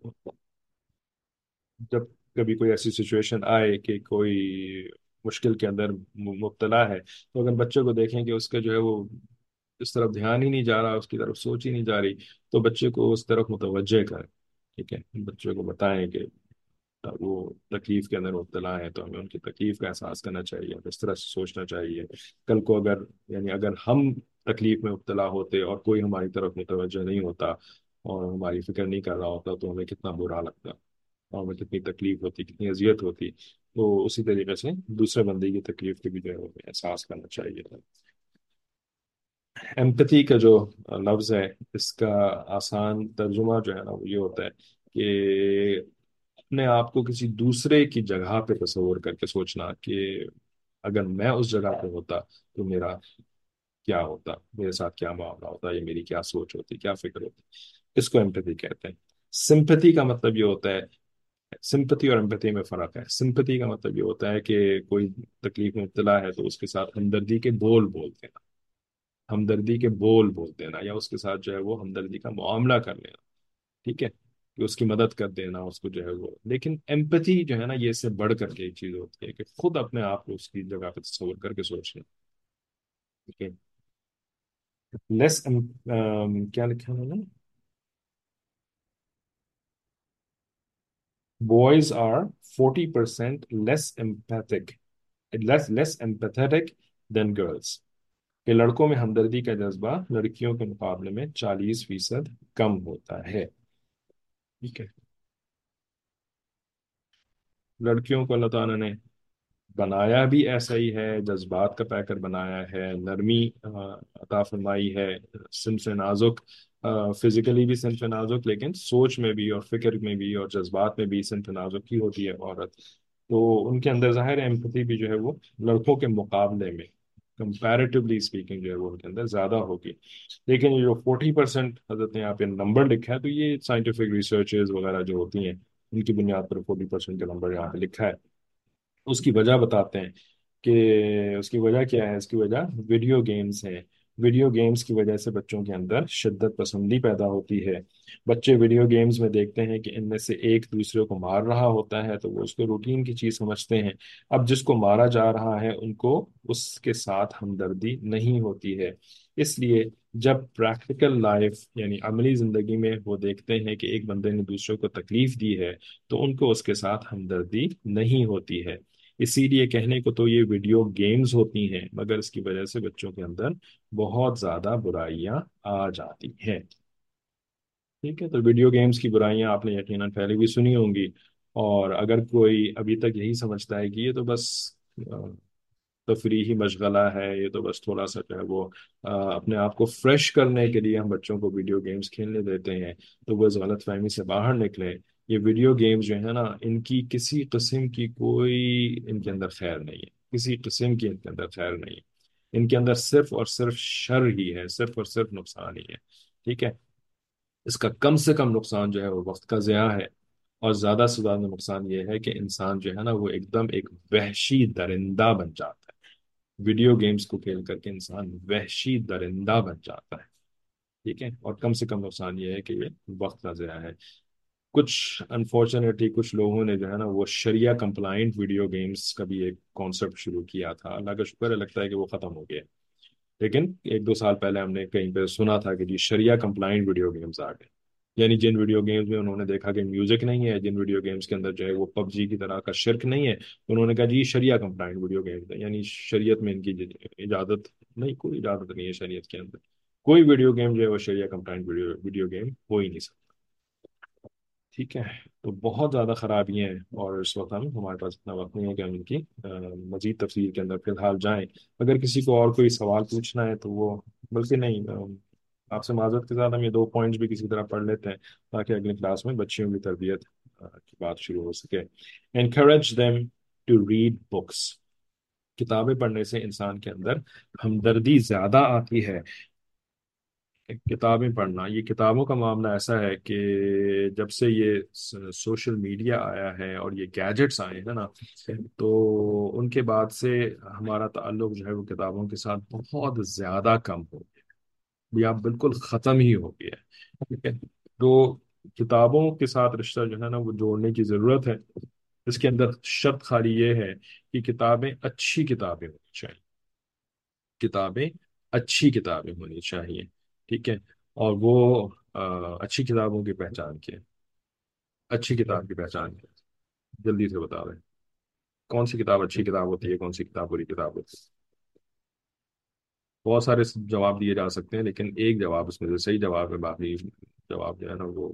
جب کبھی کوئی ایسی سچویشن آئے کہ کوئی مشکل کے اندر مبتلا ہے، تو اگر بچے کو دیکھیں کہ اس کا جو ہے وہ اس طرف دھیان ہی نہیں جا رہا، اس کی طرف سوچ ہی نہیں جا رہی، تو بچے کو اس طرف متوجہ کریں. ٹھیک ہے، بچے کو بتائیں کہ وہ تکلیف کے اندر مبتلا ہے تو ہمیں ان کی تکلیف کا احساس کرنا چاہیے، اس طرح سے سوچنا چاہیے. کل کو اگر، یعنی اگر ہم تکلیف میں مبتلا ہوتے اور کوئی ہماری طرف متوجہ نہیں ہوتا اور ہماری فکر نہیں کر رہا ہوتا، تو ہمیں کتنا برا لگتا اور ہمیں کتنی تکلیف ہوتی، کتنی اذیت ہوتی. تو اسی طریقے سے دوسرے بندے کی تکلیف کے بھی جو ہے وہ احساس کرنا چاہیے. ایمپتھی کا جو لفظ ہے، اس کا آسان ترجمہ جو ہے نا وہ یہ ہوتا ہے کہ اپنے آپ کو کسی دوسرے کی جگہ پہ تصور کر کے سوچنا کہ اگر میں اس جگہ پہ ہوتا تو میرا کیا ہوتا، میرے ساتھ کیا معاملہ ہوتا، یا میری کیا سوچ ہوتی، کیا فکر ہوتی. اس کو ایمپتھی کہتے ہیں. سمپتھی کا مطلب یہ ہوتا ہے، سمپتھی اور ایمپتھی میں فرق ہے. سمپتھی کا مطلب یہ ہوتا ہے کہ کوئی تکلیف میں مبتلا ہے تو اس کے ساتھ ہمدردی کے بول بولتے ہیں، ہمدردی کے بول بول دینا، یا اس کے ساتھ جو ہے وہ ہمدردی کا معاملہ کر لینا. ٹھیک ہے، کہ اس کی مدد کر دینا، اس کو جو ہے وہ. لیکن ایمپتھی جو ہے نا یہ اس سے بڑھ کر کے ایک چیز ہوتی ہے کہ خود اپنے آپ کو اس کی جگہ پہ تصور کر کے سوچنا. ٹھیک ہے، لیس کیا لکھا ہے نا، boys are 40% less empathic, less empathetic than girls, کہ لڑکوں میں ہمدردی کا جذبہ لڑکیوں کے مقابلے میں 40% کم ہوتا ہے. ٹھیک ہے، لڑکیوں کو اللہ تعالیٰ نے بنایا بھی ایسا ہی ہے، جذبات کا پیکر بنایا ہے، نرمی عطا فرمائی ہے، صنف نازک، فزیکلی بھی صنف نازک، لیکن سوچ میں بھی اور فکر میں بھی اور جذبات میں بھی صنف نازک ہی ہوتی ہے عورت. تو ان کے اندر ظاہر ایمپتھی بھی جو ہے وہ لڑکوں کے مقابلے میں کمپیریٹیولی اسپیکنگ جو ہے وہ ان کے اندر زیادہ ہوگی. لیکن یہ جو 40% حضرت نے یہاں پہ نمبر لکھا ہے، تو یہ سائنٹیفک ریسرچز وغیرہ جو ہوتی ہیں ان کی بنیاد پر 40% کا نمبر یہاں پہ لکھا ہے. اس کی وجہ بتاتے ہیں کہ اس کی وجہ کیا ہے. اس کی وجہ ویڈیو گیمز ہیں. ویڈیو گیمز کی وجہ سے بچوں کے اندر شدت پسندی پیدا ہوتی ہے. بچے ویڈیو گیمز میں دیکھتے ہیں کہ ان میں سے ایک دوسرے کو مار رہا ہوتا ہے تو وہ اس کو روٹین کی چیز سمجھتے ہیں. اب جس کو مارا جا رہا ہے ان کو اس کے ساتھ ہمدردی نہیں ہوتی ہے. اس لیے جب پریکٹیکل لائف یعنی عملی زندگی میں وہ دیکھتے ہیں کہ ایک بندے نے دوسروں کو تکلیف دی ہے تو ان کو اس کے ساتھ ہمدردی نہیں ہوتی ہے. اسی لیے کہنے کو تو یہ ویڈیو گیمز ہوتی ہیں، مگر اس کی وجہ سے بچوں کے اندر بہت زیادہ برائیاں آ جاتی ہیں. ٹھیک ہے، تو ویڈیو گیمز کی برائیاں آپ نے یقیناً پہلے بھی سنی ہوں گی. اور اگر کوئی ابھی تک یہی سمجھتا ہے کہ یہ تو بس تفریحی مشغلہ ہے، یہ تو بس تھوڑا سا جو ہے وہ اپنے آپ کو فریش کرنے کے لیے ہم بچوں کو ویڈیو گیمز کھیلنے دیتے ہیں، تو وہ اس غلط فہمی سے باہر نکلے. یہ ویڈیو گیمز جو ہے نا، ان کی کسی قسم کی کوئی ان کے اندر خیر نہیں ہے، کسی قسم کی ان کے اندر خیر نہیں ہے. ان کے اندر صرف اور صرف شر ہی ہے، صرف اور صرف نقصان ہی ہے. ٹھیک ہے. اس کا کم سے کم نقصان جو ہے وہ وقت کا ضیاع ہے، اور زیادہ سے زیادہ نقصان یہ ہے کہ انسان جو ہے نا وہ ایک دم ایک وحشی درندہ بن جاتا ہے. ویڈیو گیمز کو کھیل کر کے انسان وحشی درندہ بن جاتا ہے. ٹھیک ہے. اور کم سے کم نقصان یہ ہے کہ یہ وقت کا ضیاع ہے. کچھ انفارچونیٹلی کچھ لوگوں نے جو ہے نا وہ شریعہ کمپلائنٹ ویڈیو گیمز کا بھی ایک کانسیپٹ شروع کیا تھا. اللہ کا شکر ہے، لگتا ہے کہ وہ ختم ہو گیا. لیکن 1-2 سال پہلے ہم نے کہیں پہ سنا تھا کہ جی شریعہ کمپلائنٹ ویڈیو گیمز آ گئے. یعنی جن ویڈیو گیمز میں انہوں نے دیکھا کہ میوزک نہیں ہے، جن ویڈیو گیمز کے اندر جو ہے وہ پب جی کی طرح کا شرک نہیں ہے، انہوں نے کہا جی شریعہ کمپلائنٹ ویڈیو گیمز ہے. یعنی شریعت میں ان کی اجازت نہیں، کوئی اجازت نہیں ہے شریعت کے اندر. کوئی ویڈیو گیم جو ہے وہ شریعہ کمپلائنٹ ویڈیو گیم ہو ہی نہیں سکتا. ٹھیک ہے. تو بہت زیادہ خرابی ہیں، اور اس وقت ہمارے پاس اتنا وقت نہیں ہے کہ ہم ان کی مزید تفصیل کے اندر فی الحال جائیں. اگر کسی کو اور کوئی سوال پوچھنا ہے تو وہ، بلکہ نہیں، آپ سے معذرت کے ساتھ ہم یہ 2 پوائنٹس بھی کسی طرح پڑھ لیتے ہیں تاکہ اگلی کلاس میں بچیوں کی تربیت کی بات شروع ہو سکے. Encourage them to read books. کتابیں پڑھنے سے انسان کے اندر ہمدردی زیادہ آتی ہے. کتابیں پڑھنا، یہ کتابوں کا معاملہ ایسا ہے کہ جب سے یہ سوشل میڈیا آیا ہے اور یہ گیجٹس آئے ہیں نا، تو ان کے بعد سے ہمارا تعلق جو ہے وہ کتابوں کے ساتھ بہت زیادہ کم ہو گیا، یا بالکل ختم ہی ہو گیا ہے. ٹھیک ہے. تو کتابوں کے ساتھ رشتہ جو ہے نا وہ جوڑنے کی ضرورت ہے. اس کے اندر شرط خالی یہ ہے کہ کتابیں اچھی کتابیں ہونی چاہیے. کتابیں اچھی کتابیں ہونی چاہیے. ٹھیک ہے. اور وہ اچھی کتابوں کی پہچان کیا ہے؟ اچھی کتاب کی پہچان کیا ہے؟ جلدی سے بتا دیں. کون سی کتاب اچھی کتاب ہوتی ہے، کون سی کتاب بری کتاب ہوتی ہے؟ بہت سارے جواب دیے جا سکتے ہیں، لیکن ایک جواب اس میں سے صحیح جواب ہے، باقی جواب جو ہے نا وہ،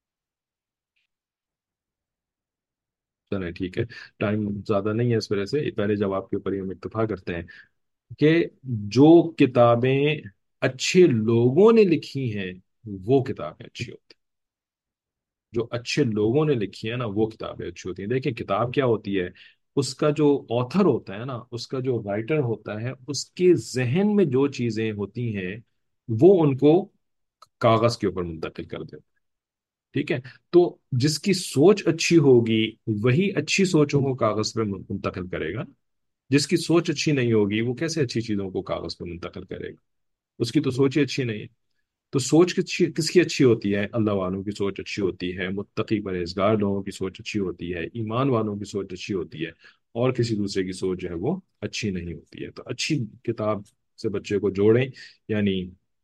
چلیں ٹھیک ہے. ٹائم زیادہ نہیں ہے، اس وجہ سے پہلے جواب کے اوپر ہی ہم اتفاق کرتے ہیں کہ جو کتابیں اچھے لوگوں نے لکھی ہیں وہ کتابیں اچھی ہوتی ہیں. جو اچھے لوگوں نے لکھی ہے نا وہ کتابیں اچھی ہوتی ہیں. دیکھیں کتاب کیا ہوتی ہے، اس کا جو آتھر ہوتا ہے نا، اس کا جو رائٹر ہوتا ہے، اس کے ذہن میں جو چیزیں ہوتی ہیں وہ ان کو کاغذ کے اوپر منتقل کر دیتے. ٹھیک ہے. تو جس کی سوچ اچھی ہوگی وہی اچھی سوچوں کو کاغذ پہ منتقل کرے گا. جس کی سوچ اچھی نہیں ہوگی وہ کیسے اچھی چیزوں کو کاغذ پہ منتقل کرے گا؟ اس کی تو سوچ ہی اچھی نہیں ہے. تو سوچ کس کی اچھی ہوتی ہے؟ اللہ والوں کی سوچ اچھی ہوتی ہے، متقی پرہیزگار لوگوں کی سوچ اچھی ہوتی ہے، ایمان والوں کی سوچ اچھی ہوتی ہے، اور کسی دوسرے کی سوچ جو ہے وہ اچھی نہیں ہوتی ہے. تو اچھی کتاب سے بچے کو جوڑیں، یعنی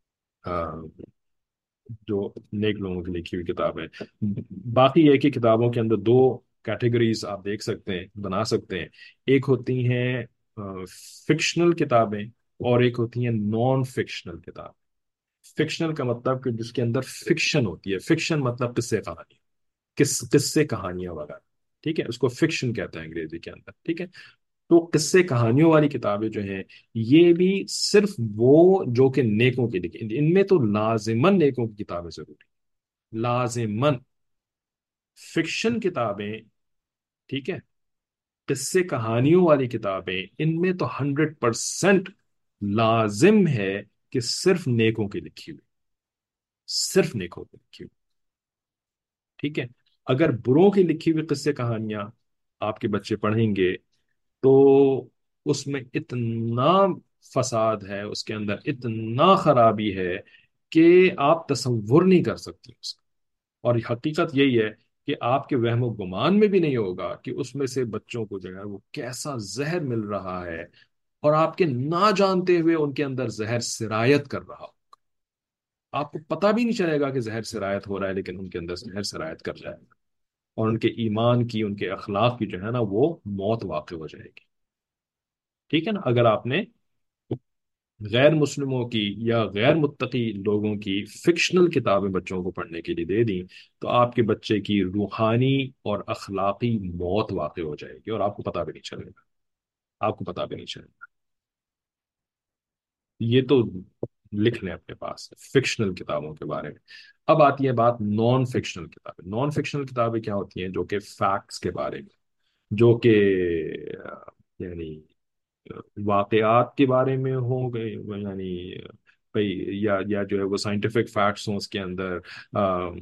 جو نیک لوگوں کی لکھی ہوئی کتاب ہے. باقی یہ کہ کتابوں کے اندر دو کیٹیگریز آپ دیکھ سکتے ہیں، بنا سکتے ہیں. ایک ہوتی ہیں فکشنل کتابیں، اور ایک ہوتی ہیں نان فکشنل کتاب. فکشنل کا مطلب کہ جس کے اندر فکشن ہوتی ہے. فکشن مطلب قصے کہانی، قصے کہانیاں وغیرہ. ٹھیک ہے. اس کو فکشن کہتے ہیں انگریزی کے اندر. ٹھیک ہے. تو قصے کہانیوں والی کتابیں جو ہیں، یہ بھی صرف وہ جو کہ نیکوں کی لکھی، ان میں تو لازماً نیکوں کی کتابیں ضروری، لازماً فکشن کتابیں، ٹھیک ہے، قصے کہانیوں والی کتابیں، ان میں تو 100% لازم ہے کہ صرف نیکوں کی لکھی ہوئی، صرف نیکوں کی لکھی ہوئی، ٹھیک ہے۔ اگر بروں کی لکھی ہوئی قصے کہانیاں آپ کے بچے پڑھیں گے تو اس میں اتنا فساد ہے، اس کے اندر اتنا خرابی ہے کہ آپ تصور نہیں کر سکتی اس کا۔ اور حقیقت یہی ہے کہ آپ کے وہم و گمان میں بھی نہیں ہوگا کہ اس میں سے بچوں کو جو ہے وہ کیسا زہر مل رہا ہے، اور آپ کے نہ جانتے ہوئے ان کے اندر زہر سرایت کر رہا ہو۔ آپ کو پتہ بھی نہیں چلے گا کہ زہر سرایت ہو رہا ہے، لیکن ان کے اندر زہر سرایت کر جائے گا، اور ان کے ایمان کی، ان کے اخلاق کی جو ہے نا وہ موت واقع ہو جائے گی، ٹھیک ہے نا۔ اگر آپ نے غیر مسلموں کی یا غیر متقی لوگوں کی فکشنل کتابیں بچوں کو پڑھنے کے لیے دے دیں، تو آپ کے بچے کی روحانی اور اخلاقی موت واقع ہو جائے گی، اور آپ کو پتہ بھی نہیں چلے گا، آپ کو پتہ بھی نہیں چلے گا۔ یہ تو لکھ لیں اپنے پاس فکشنل کتابوں کے بارے میں۔ اب آتی ہے بات نان فکشنل کتابیں۔ نان فکشنل کتابیں کیا ہوتی ہیں؟ جو کہ فیکٹس کے بارے میں، جو کہ یعنی واقعات کے بارے میں ہوں گے، یعنی بھئی یا جو ہے وہ سائنٹیفک فیکٹس ہوں اس کے اندر، آم،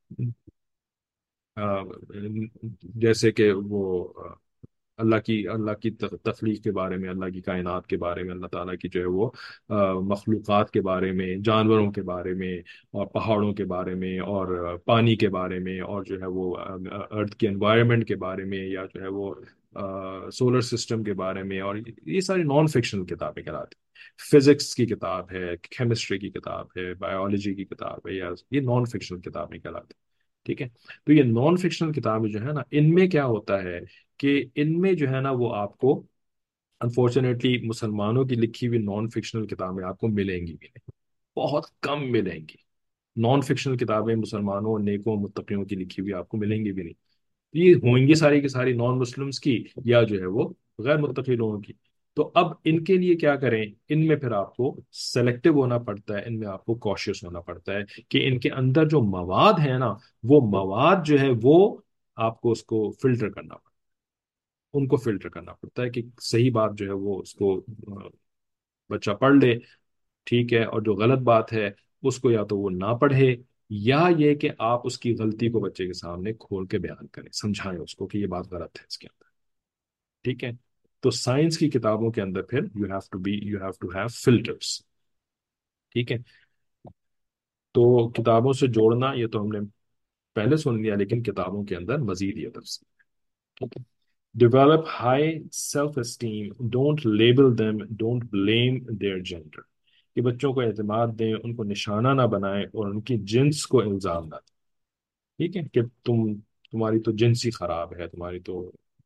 آ، جیسے کہ وہ اللہ کی تخلیق کے بارے میں، اللہ کی کائنات کے بارے میں، اللہ تعالیٰ کی جو ہے وہ مخلوقات کے بارے میں، جانوروں کے بارے میں، اور پہاڑوں کے بارے میں، اور پانی کے بارے میں، اور جو ہے وہ ارتھ کے انوائرمنٹ کے بارے میں، یا جو ہے وہ سولر سسٹم کے بارے میں، اور یہ ساری نان فکشنل کتابیں کہلاتی ہیں۔ فزکس کی کتاب ہے، کیمسٹری کی کتاب ہے، بایولوجی کی کتاب ہے، یا یہ نان فکشنل کتابیں کہلاتی ہیں، ٹھیک ہے۔ تو یہ نان فکشنل کتابیں جو ہے نا، ان میں کیا ہوتا ہے کہ ان میں جو ہے نا وہ آپ کو انفارچونیٹلی مسلمانوں کی لکھی ہوئی نان فکشنل کتابیں آپ کو ملیں گی بھی نہیں، بہت کم ملیں گی۔ نان فکشنل کتابیں مسلمانوں، نیکوں، متقیوں کی لکھی ہوئی آپ کو ملیں گی بھی نہیں، یہ ہوئیں گی ساری کی ساری نان مسلمس کی، یا جو ہے وہ غیر متقی لوگوں کی۔ تو اب ان کے لیے کیا کریں؟ ان میں پھر آپ کو سلیکٹو ہونا پڑتا ہے، ان میں آپ کو کوشش ہونا پڑتا ہے کہ ان کے اندر جو مواد ہے نا، وہ مواد جو ہے وہ آپ کو اس کو فلٹر کرنا پڑتا ہے، ان کو فلٹر کرنا پڑتا ہے کہ صحیح بات جو ہے وہ اس کو بچہ پڑھ لے، ٹھیک ہے، اور جو غلط بات ہے اس کو یا تو وہ نہ پڑھے، یا یہ کہ آپ اس کی غلطی کو بچے کے سامنے کھول کے بیان کریں، سمجھائیں اس کو کہ یہ بات غلط ہے اس کے اندر، ٹھیک ہے۔ تو سائنس کی کتابوں کے اندر پھر you have to have filters, ٹھیک ہے۔ تو کتابوں سے جوڑنا یہ تو ہم نے پہلے سن لیا، لیکن کتابوں کے اندر مزید یہ تفصیل، ٹھیک ہے۔ Develop high self esteem, don't label them, don't blame their gender, کہ بچوں کو اعتماد دیں، ان کو نشانہ نہ بنائیں، اور ان کی جنس کو الزام نہ دیں، ٹھیک ہے، کہ تمہاری تو جنس ہی خراب ہے، تمہاری تو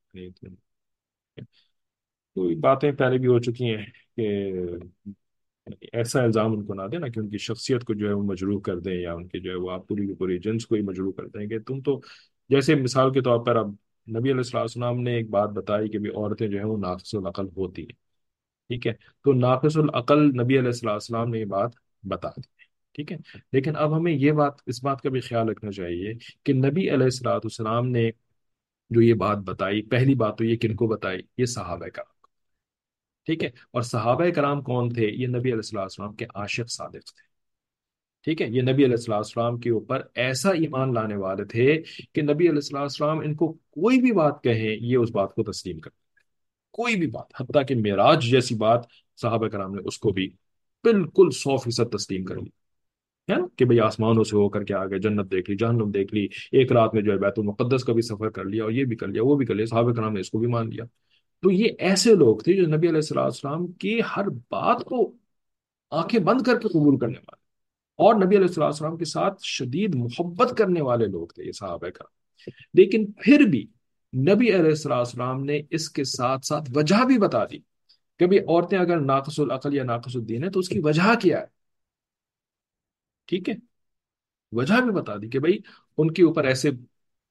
تو یہ باتیں پہلے بھی ہو چکی ہیں کہ ایسا الزام ان کو نہ دیں نا کہ ان کی شخصیت کو جو ہے وہ مجروح کر دیں، یا ان کی جو ہے وہ آپ پوری کی پوری جنس کو ہی مجروح کر دیں کہ تم تو، جیسے مثال کے طور پر اب نبی علیہ السلام نے ایک بات بتائی کہ بھی عورتیں جو ہیں وہ ناقص العقل ہوتی ہیں، ٹھیک ہے، تو ناقص العقل نبی علیہ السلام نے یہ بات بتا دی، ٹھیک ہے۔ لیکن اب ہمیں اس بات کا بھی خیال رکھنا چاہیے کہ نبی علیہ السلام نے جو یہ بات بتائی، پہلی بات تو یہ کن کو بتائی؟ یہ صحابہ کا، ٹھیک ہے، اور صحابہ کرام کون تھے؟ یہ نبی علیہ السلام کے عاشق صادق تھے، ٹھیک ہے، یہ نبی علیہ السلام کے اوپر ایسا ایمان لانے والے تھے کہ نبی علیہ السلام ان کو کوئی بھی بات کہیں یہ اس بات کو تسلیم کر، کوئی بھی بات، حتیٰ کہ معراج جیسی بات صحابہ کرام نے اس کو بھی بالکل 100% تسلیم کر لی، ہے نا، کہ بھئی آسمانوں سے ہو کر کے آگے جنت دیکھ لی، جہنم دیکھ لی، ایک رات میں جو ہے بیت المقدس کا بھی سفر کر لیا، اور یہ بھی کر لیا، وہ بھی کر لیا، صحابہ کرام نے اس کو بھی مان لیا۔ تو یہ ایسے لوگ تھے جو نبی علیہ السلام کی ہر بات کو آنکھیں بند کر کے قبول کرنے والے، اور نبی علیہ السلام کے ساتھ شدید محبت کرنے والے لوگ تھے یہ صحابہ کرام۔ لیکن پھر بھی نبی علیہ السلام نے اس کے ساتھ ساتھ وجہ بھی بتا دی کہ بھی عورتیں اگر ناقص العقل یا ناقص الدین ہے تو اس کی وجہ کیا ہے، ٹھیک ہے، وجہ بھی بتا دی کہ بھائی ان کے اوپر ایسے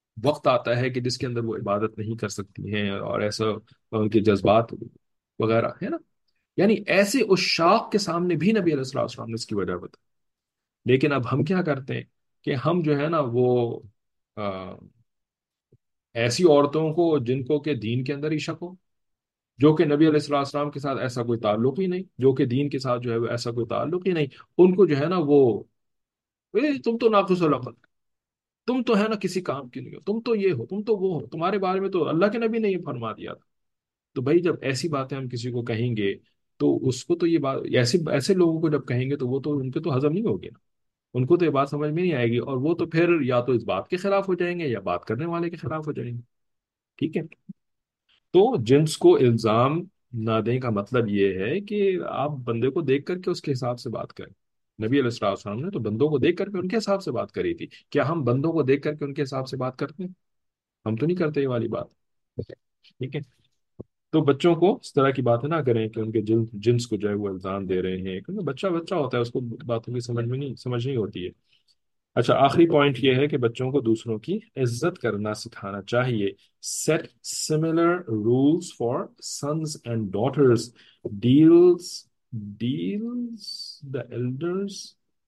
وقت آتا ہے کہ جس کے اندر وہ عبادت نہیں کر سکتی ہیں، اور ایسا ان کے جذبات وغیرہ ہے نا، یعنی ایسے اس شاخ کے سامنے بھی نبی علیہ الصلوۃ والسلام نے اس کی وجہ بتائی۔ لیکن اب ہم کیا کرتے ہیں کہ ہم جو ہے نا وہ آ، ایسی عورتوں کو جن کو کہ دین کے اندر ہی شک ہو، جو کہ نبی علیہ الصلوۃ والسلام کے ساتھ ایسا کوئی تعلق ہی نہیں، جو کہ دین کے ساتھ جو ہے وہ ایسا کوئی تعلق ہی نہیں، ان کو جو ہے نا وہ تم تو ناقص العقل، تم تو ہے نا کسی کام کی نہیں ہو، تم تو یہ ہو، تم تو وہ ہو، تمہارے بارے میں تو اللہ کے نبی نے یہ فرما دیا تھا۔ تو بھائی جب ایسی باتیں ہم کسی کو کہیں گے تو اس کو تو یہ بات ایسے ایسے لوگوں کو جب کہیں گے تو وہ تو ان کے تو ہضم نہیں ہوگی نا، ان کو تو یہ بات سمجھ میں نہیں آئے گی، اور وہ تو پھر یا تو اس بات کے خلاف ہو جائیں گے یا بات کرنے والے کے خلاف ہو جائیں گے۔ ٹھیک ہے؟ تو جنس کو الزام نہ دیں کا مطلب یہ ہے کہ آپ بندے کو دیکھ کر کے اس کے حساب سے بات کریں۔ نبی علیہ السلام والسلام نے تو بندوں کو دیکھ کر کے ان کے حساب سے بات کری تھی، کیا ہم بندوں کو دیکھ کر کے ان کے حساب سے بات کرتے ہیں؟ ہم تو نہیں کرتے یہ والی بات۔ ٹھیک ہے؟ تو بچوں کو اس طرح کی باتیں نہ کریں کہ ان کے جنس کو جو ہے وہ الزام دے رہے ہیں، کیونکہ بچہ بچہ ہوتا ہے، اس کو باتوں کی سمجھ نہیں ہوتی ہے۔ اچھا، آخری پوائنٹ یہ ہے کہ بچوں کو دوسروں کی عزت کرنا سکھانا چاہیے۔ Set similar rules for sons and daughters, deals deals the elders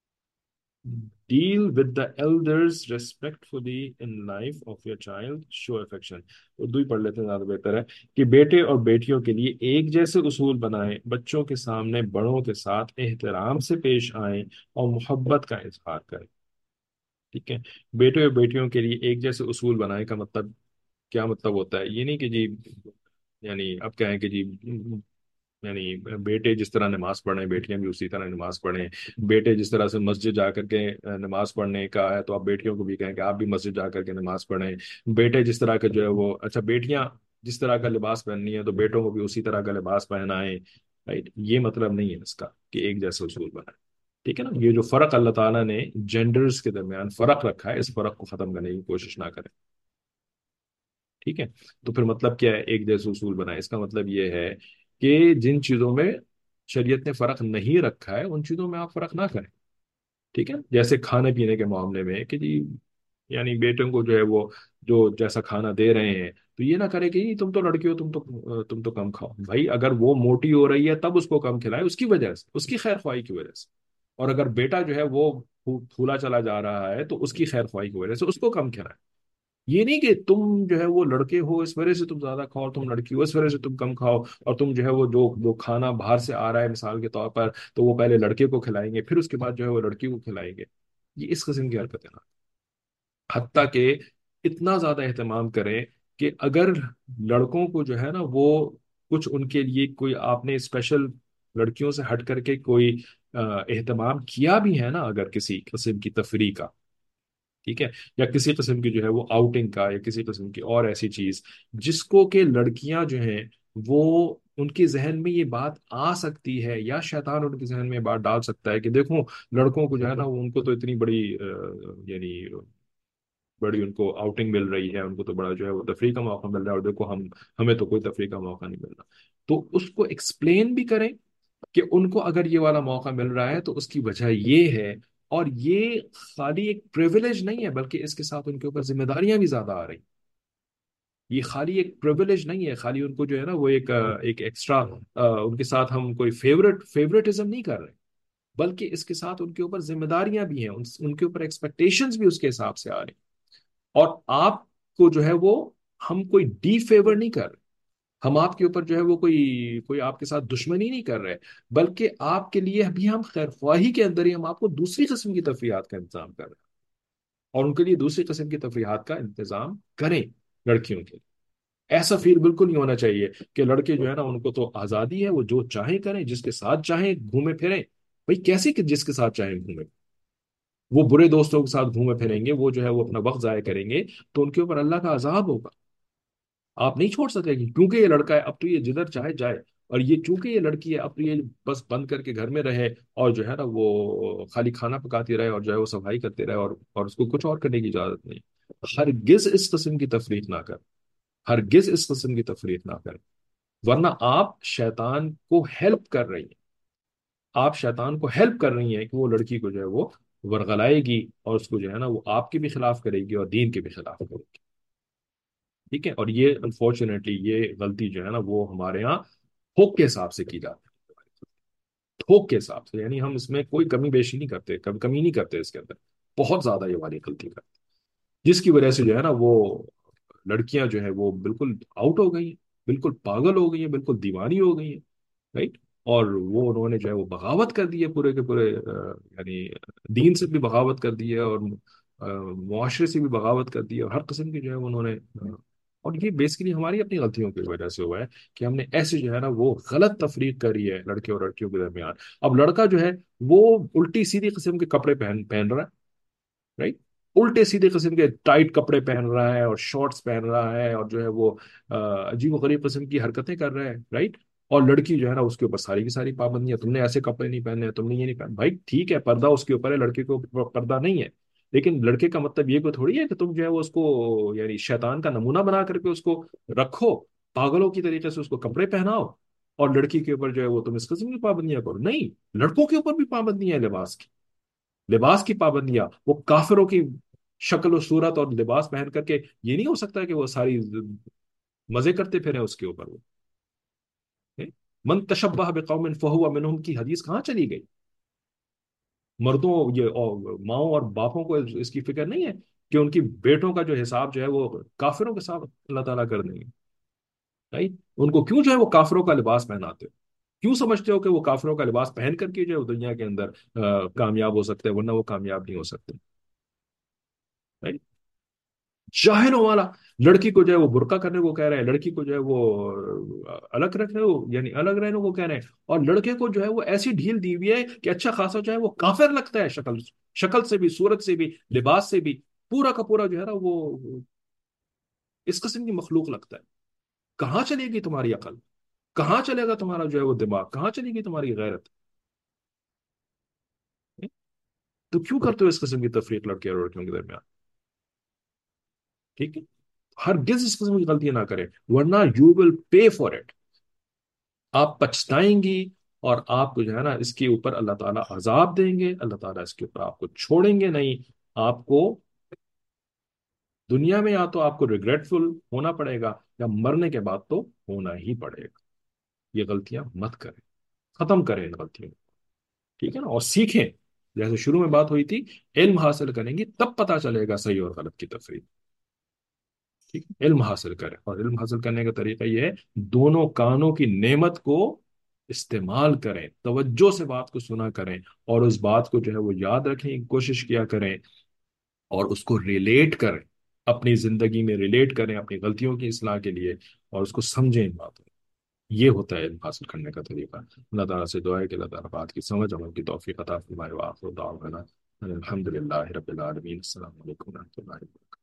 deal with the elders respectfully in life of your child, show affection. Urdu ہی پڑھ لیتے ہیں، زیادہ بہتر ہے کہ بیٹے اور بیٹیوں کے لیے ایک جیسے اصول بنائیں، بچوں کے سامنے بڑوں کے ساتھ احترام سے پیش آئیں اور محبت کا اظہار کریں۔ ٹھیک ہے؟ بیٹے اور بیٹیوں کے لیے ایک جیسے اصول بنائے کا مطلب کیا مطلب ہوتا ہے؟ یہ نہیں کہ جی یعنی اب کہیں کہ جی یعنی بیٹے جس طرح نماز پڑھیں بیٹیاں بھی اسی طرح نماز پڑھیں، بیٹے جس طرح سے مسجد جا کر کے نماز پڑھنے کا ہے تو آپ بیٹیوں کو بھی کہیں کہ آپ بھی مسجد جا کر کے نماز پڑھیں، بیٹے جس طرح کا جو ہے وہ اچھا بیٹیاں جس طرح کا لباس پہننی ہے تو بیٹوں کو بھی اسی طرح کا لباس پہنائیں۔ رائٹ؟ یہ مطلب نہیں ہے اس کا کہ ایک جیسے اصول بنائیں۔ ٹھیک ہے نا؟ یہ جو فرق اللہ تعالیٰ نے جینڈرز کے درمیان فرق رکھا ہے، اس فرق کو ختم کرنے کی کوشش نہ کریں۔ ٹھیک ہے؟ تو پھر مطلب کیا ہے ایک جیسے اصول بنائیں؟ اس کا مطلب یہ ہے کہ جن چیزوں میں شریعت نے فرق نہیں رکھا ہے ان چیزوں میں آپ فرق نہ کریں۔ ٹھیک ہے؟ جیسے کھانے پینے کے معاملے میں کہ جی یعنی بیٹوں کو جو ہے وہ جو جیسا کھانا دے رہے ہیں تو یہ نہ کرے کہ جی تم تو لڑکی ہو، تم تو کم کھاؤ۔ بھائی اگر وہ موٹی ہو رہی ہے تب اس کو کم کھلائے، اس کی وجہ سے، اس کی خیر خواہی کی وجہ سے، اور اگر بیٹا جو ہے وہ پھولا چلا جا رہا ہے تو اس کی خیر خواہی کی وجہ سے اس کو کم کھلائے۔ یہ نہیں کہ تم جو ہے وہ لڑکے ہو اس وجہ سے تم زیادہ کھاؤ، تم لڑکی ہو اس وجہ سے تم کم کھاؤ، اور تم جو ہے وہ جو کھانا باہر سے آ رہا ہے مثال کے طور پر تو وہ پہلے لڑکے کو کھلائیں گے پھر اس کے بعد جو ہے وہ لڑکی کو کھلائیں گے۔ یہ اس قسم کی حرکتیں نہ، حتیٰ کہ اتنا زیادہ اہتمام کریں کہ اگر لڑکوں کو جو ہے نا وہ کچھ ان کے لیے کوئی آپ نے اسپیشل لڑکیوں سے ہٹ کر کے کوئی اہتمام کیا بھی ہے نا، اگر کسی قسم کی تفریح کا، ٹھیک ہے، یا کسی قسم کی جو ہے وہ آؤٹنگ کا یا کسی قسم کی اور ایسی چیز جس کو کہ لڑکیاں جو ہیں وہ ان کے ذہن میں یہ بات آ سکتی ہے یا شیطان ان کے ذہن میں یہ بات ڈال سکتا ہے کہ دیکھو لڑکوں کو جو ہے نا ان کو تو اتنی بڑی یعنی بڑی ان کو آؤٹنگ مل رہی ہے، ان کو تو بڑا جو ہے وہ تفریح کا موقع مل رہا ہے، اور دیکھو ہمیں تو کوئی تفریح کا موقع نہیں مل رہا۔ تو اس کو ایکسپلین بھی کریں کہ ان کو اگر یہ والا موقع مل رہا ہے تو اس کی وجہ یہ ہے، اور یہ خالی ایک پریویلیج نہیں ہے بلکہ اس کے ساتھ ان کے اوپر ذمہ داریاں بھی زیادہ آ رہی ہیں۔ یہ خالی ایک پریویلیج نہیں ہے، خالی ان کو جو ہے نا وہ ایک ایکسٹرا ان کے ساتھ ہم کوئی فیوریٹزم نہیں کر رہے، بلکہ اس کے ساتھ ان کے اوپر ذمہ داریاں بھی ہیں، ان کے اوپر ایکسپیکٹیشنز بھی اس کے حساب سے آ رہی ہیں۔ اور آپ کو جو ہے وہ ہم کوئی ڈی فیور نہیں کر رہے، ہم آپ کے اوپر جو ہے وہ کوئی آپ کے ساتھ دشمنی نہیں کر رہے، بلکہ آپ کے لیے ابھی ہم خیر خواہی کے اندر ہی ہم آپ کو دوسری قسم کی تفریحات کا انتظام کر رہے ہیں، اور ان کے لیے دوسری قسم کی تفریحات کا انتظام کریں لڑکیوں کے لیے۔ ایسا فیل بالکل نہیں ہونا چاہیے کہ لڑکے جو ہے نا ان کو تو آزادی ہے، وہ جو چاہیں کریں، جس کے ساتھ چاہیں گھومے پھریں۔ بھائی کیسے کہ جس کے ساتھ چاہیں گھومے، وہ برے دوستوں کے ساتھ گھومے پھریں گے، وہ جو ہے وہ اپنا وقت ضائع کریں گے تو ان کے اوپر اللہ کا عذاب ہوگا۔ آپ نہیں چھوڑ سکے گی کیونکہ یہ لڑکا ہے اب تو یہ جدھر چاہے جائے، اور یہ چونکہ یہ لڑکی ہے اب تو یہ بس بند کر کے گھر میں رہے اور جو ہے نا وہ خالی کھانا پکاتی رہے اور جو ہے وہ صفائی کرتے رہے، اور اس کو کچھ اور کرنے کی اجازت نہیں۔ ہرگز اس قسم کی تفریح نہ کر، ہرگز اس قسم کی تفریح نہ کر، ورنہ آپ شیطان کو ہیلپ کر رہی ہیں، آپ شیطان کو ہیلپ کر رہی ہیں کہ وہ لڑکی کو جو ہے وہ ورغلائے گی اور اس کو جو ہے نا وہ آپ کے بھی خلاف کرے گی اور دین کے بھی خلاف کرے گی۔ ٹھیک ہے، اور یہ انفارچونیٹلی یہ غلطی جو ہے نا وہ ہمارے یہاں تھوک کے حساب سے کی جاتی ہے، تھوک کے حساب سے، یعنی ہم اس میں کوئی کمی بیشی نہیں کرتے، کمی نہیں کرتے اس کے اندر، بہت زیادہ یہ والی غلطی کرتے ہیں، جس کی وجہ سے جو ہے نا وہ لڑکیاں جو ہے وہ بالکل آؤٹ ہو گئی ہیں، بالکل پاگل ہو گئی ہیں، بالکل دیوانی ہو گئی ہیں، رائٹ؟ اور وہ انہوں نے جو ہے وہ بغاوت کر دی ہے پورے کے پورے، یعنی دین سے بھی بغاوت کر دی ہے، اور معاشرے سے بھی بغاوت کر دی ہے، اور ہر قسم کی جو ہے انہوں نے اور یہ بیسیکلی ہماری اپنی غلطیوں کی وجہ سے ہوا ہے کہ ہم نے ایسے جو ہے نا وہ غلط تفریق کری ہے لڑکے اور لڑکیوں کے درمیان۔ اب لڑکا جو ہے وہ الٹی سیدھی قسم کے کپڑے پہن رہا ہے، رائٹ؟ الٹے سیدھے قسم کے ٹائٹ کپڑے پہن رہا ہے اور شارٹس پہن رہا ہے، اور جو ہے وہ عجیب و غریب قسم کی حرکتیں کر رہا ہے، رائٹ؟ اور لڑکی جو ہے نا اس کے اوپر ساری کی ساری پابندیاں، تم نے ایسے کپڑے نہیں پہنے ہیں، تم نے یہ نہیں پہنا، بھائی ٹھیک ہے پردہ اس کے اوپر ہے، لڑکے کو پردہ نہیں ہے، لیکن لڑکے کا مطلب یہ کوئی تھوڑی ہے کہ تم جو ہے وہ اس کو یعنی شیطان کا نمونہ بنا کر کے اس کو رکھو، پاگلوں کی طریقے سے اس کو کپڑے پہناؤ، اور لڑکی کے اوپر جو ہے وہ تم اس قسم کی پابندیاں کرو، نہیں، لڑکوں کے اوپر بھی پابندیاں ہیں لباس کی، لباس کی پابندیاں، وہ کافروں کی شکل و صورت اور لباس پہن کر کے یہ نہیں ہو سکتا کہ وہ ساری مزے کرتے پھرے اس کے اوپر وہ من تشبہ بقوم فہو منہم کی حدیث کہاں چلی گئی؟ مردوں یہ ماؤں اور باپوں کو اس کی فکر نہیں ہے کہ ان کی بیٹوں کا جو حساب جو ہے وہ کافروں کے ساتھ اللہ تعالیٰ کر دیں گے، right؟ ان کو کیوں جو ہے وہ کافروں کا لباس پہناتے ہو؟ کیوں سمجھتے ہو کہ وہ کافروں کا لباس پہن کر کے جو ہے وہ دنیا کے اندر کامیاب ہو سکتے ہیں، ورنہ وہ کامیاب نہیں ہو سکتے، right؟ جاہلوں والا لڑکی کو جو ہے وہ برقع کرنے کو کہہ رہے ہیں، لڑکی کو جو ہے وہ الگ رکھنے کو یعنی الگ رہنے کو کہہ رہے ہیں، اور لڑکے کو جو ہے وہ ایسی ڈھیل دی ہوئی ہے کہ اچھا خاصا جو ہے وہ کافر لگتا ہے، شکل شکل سے بھی، صورت سے بھی، لباس سے بھی، پورا کا پورا جو ہے نا وہ اس قسم کی مخلوق لگتا ہے۔ کہاں چلے گی تمہاری عقل؟ کہاں چلے گا تمہارا جو ہے وہ دماغ؟ کہاں چلے گی تمہاری غیرت؟ تو کیوں کرتے ہو اس قسم کی تفریق لڑکے اور لڑکیوں کے درمیان؟ ٹھیک ہے، ہرگز اس قسم کی غلطی نہ کریں، ورنہ you will pay for it, آپ پچھتائیں گی، اور آپ کو جو ہے نا اس کے اوپر اللہ تعالیٰ عذاب دیں گے، اللہ تعالیٰ اس کے اوپر آپ کو چھوڑیں گے نہیں، آپ کو دنیا میں یا تو آپ کو ریگریٹفل ہونا پڑے گا، یا مرنے کے بعد تو ہونا ہی پڑے گا۔ یہ غلطیاں مت کریں، ختم کریں ان غلطیوں کو، ٹھیک ہے نا، اور سیکھیں، جیسے شروع میں بات ہوئی تھی، علم حاصل کریں گی تب پتہ چلے گا صحیح اور غلط کی تفریق، ٹھیک ہے؟ علم حاصل کریں، اور علم حاصل کرنے کا طریقہ یہ ہے دونوں کانوں کی نعمت کو استعمال کریں، توجہ سے بات کو سنا کریں، اور اس بات کو جو ہے وہ یاد رکھنے کی کوشش کیا کریں، اور اس کو ریلیٹ کریں، اپنی زندگی میں ریلیٹ کریں اپنی غلطیوں کی اصلاح کے لیے، اور اس کو سمجھیں ان باتوں کو۔ یہ ہوتا ہے علم حاصل کرنے کا طریقہ۔ اللہ تعالیٰ سے دعا ہے کہ اللہ تعالیٰ بات کی سمجھ عمل کی توفیق عطا فرمائے، وآخر دعوانا الحمد للہ رب العالمین، السلام علیکم و رحمۃ اللہ وبرکاتہ۔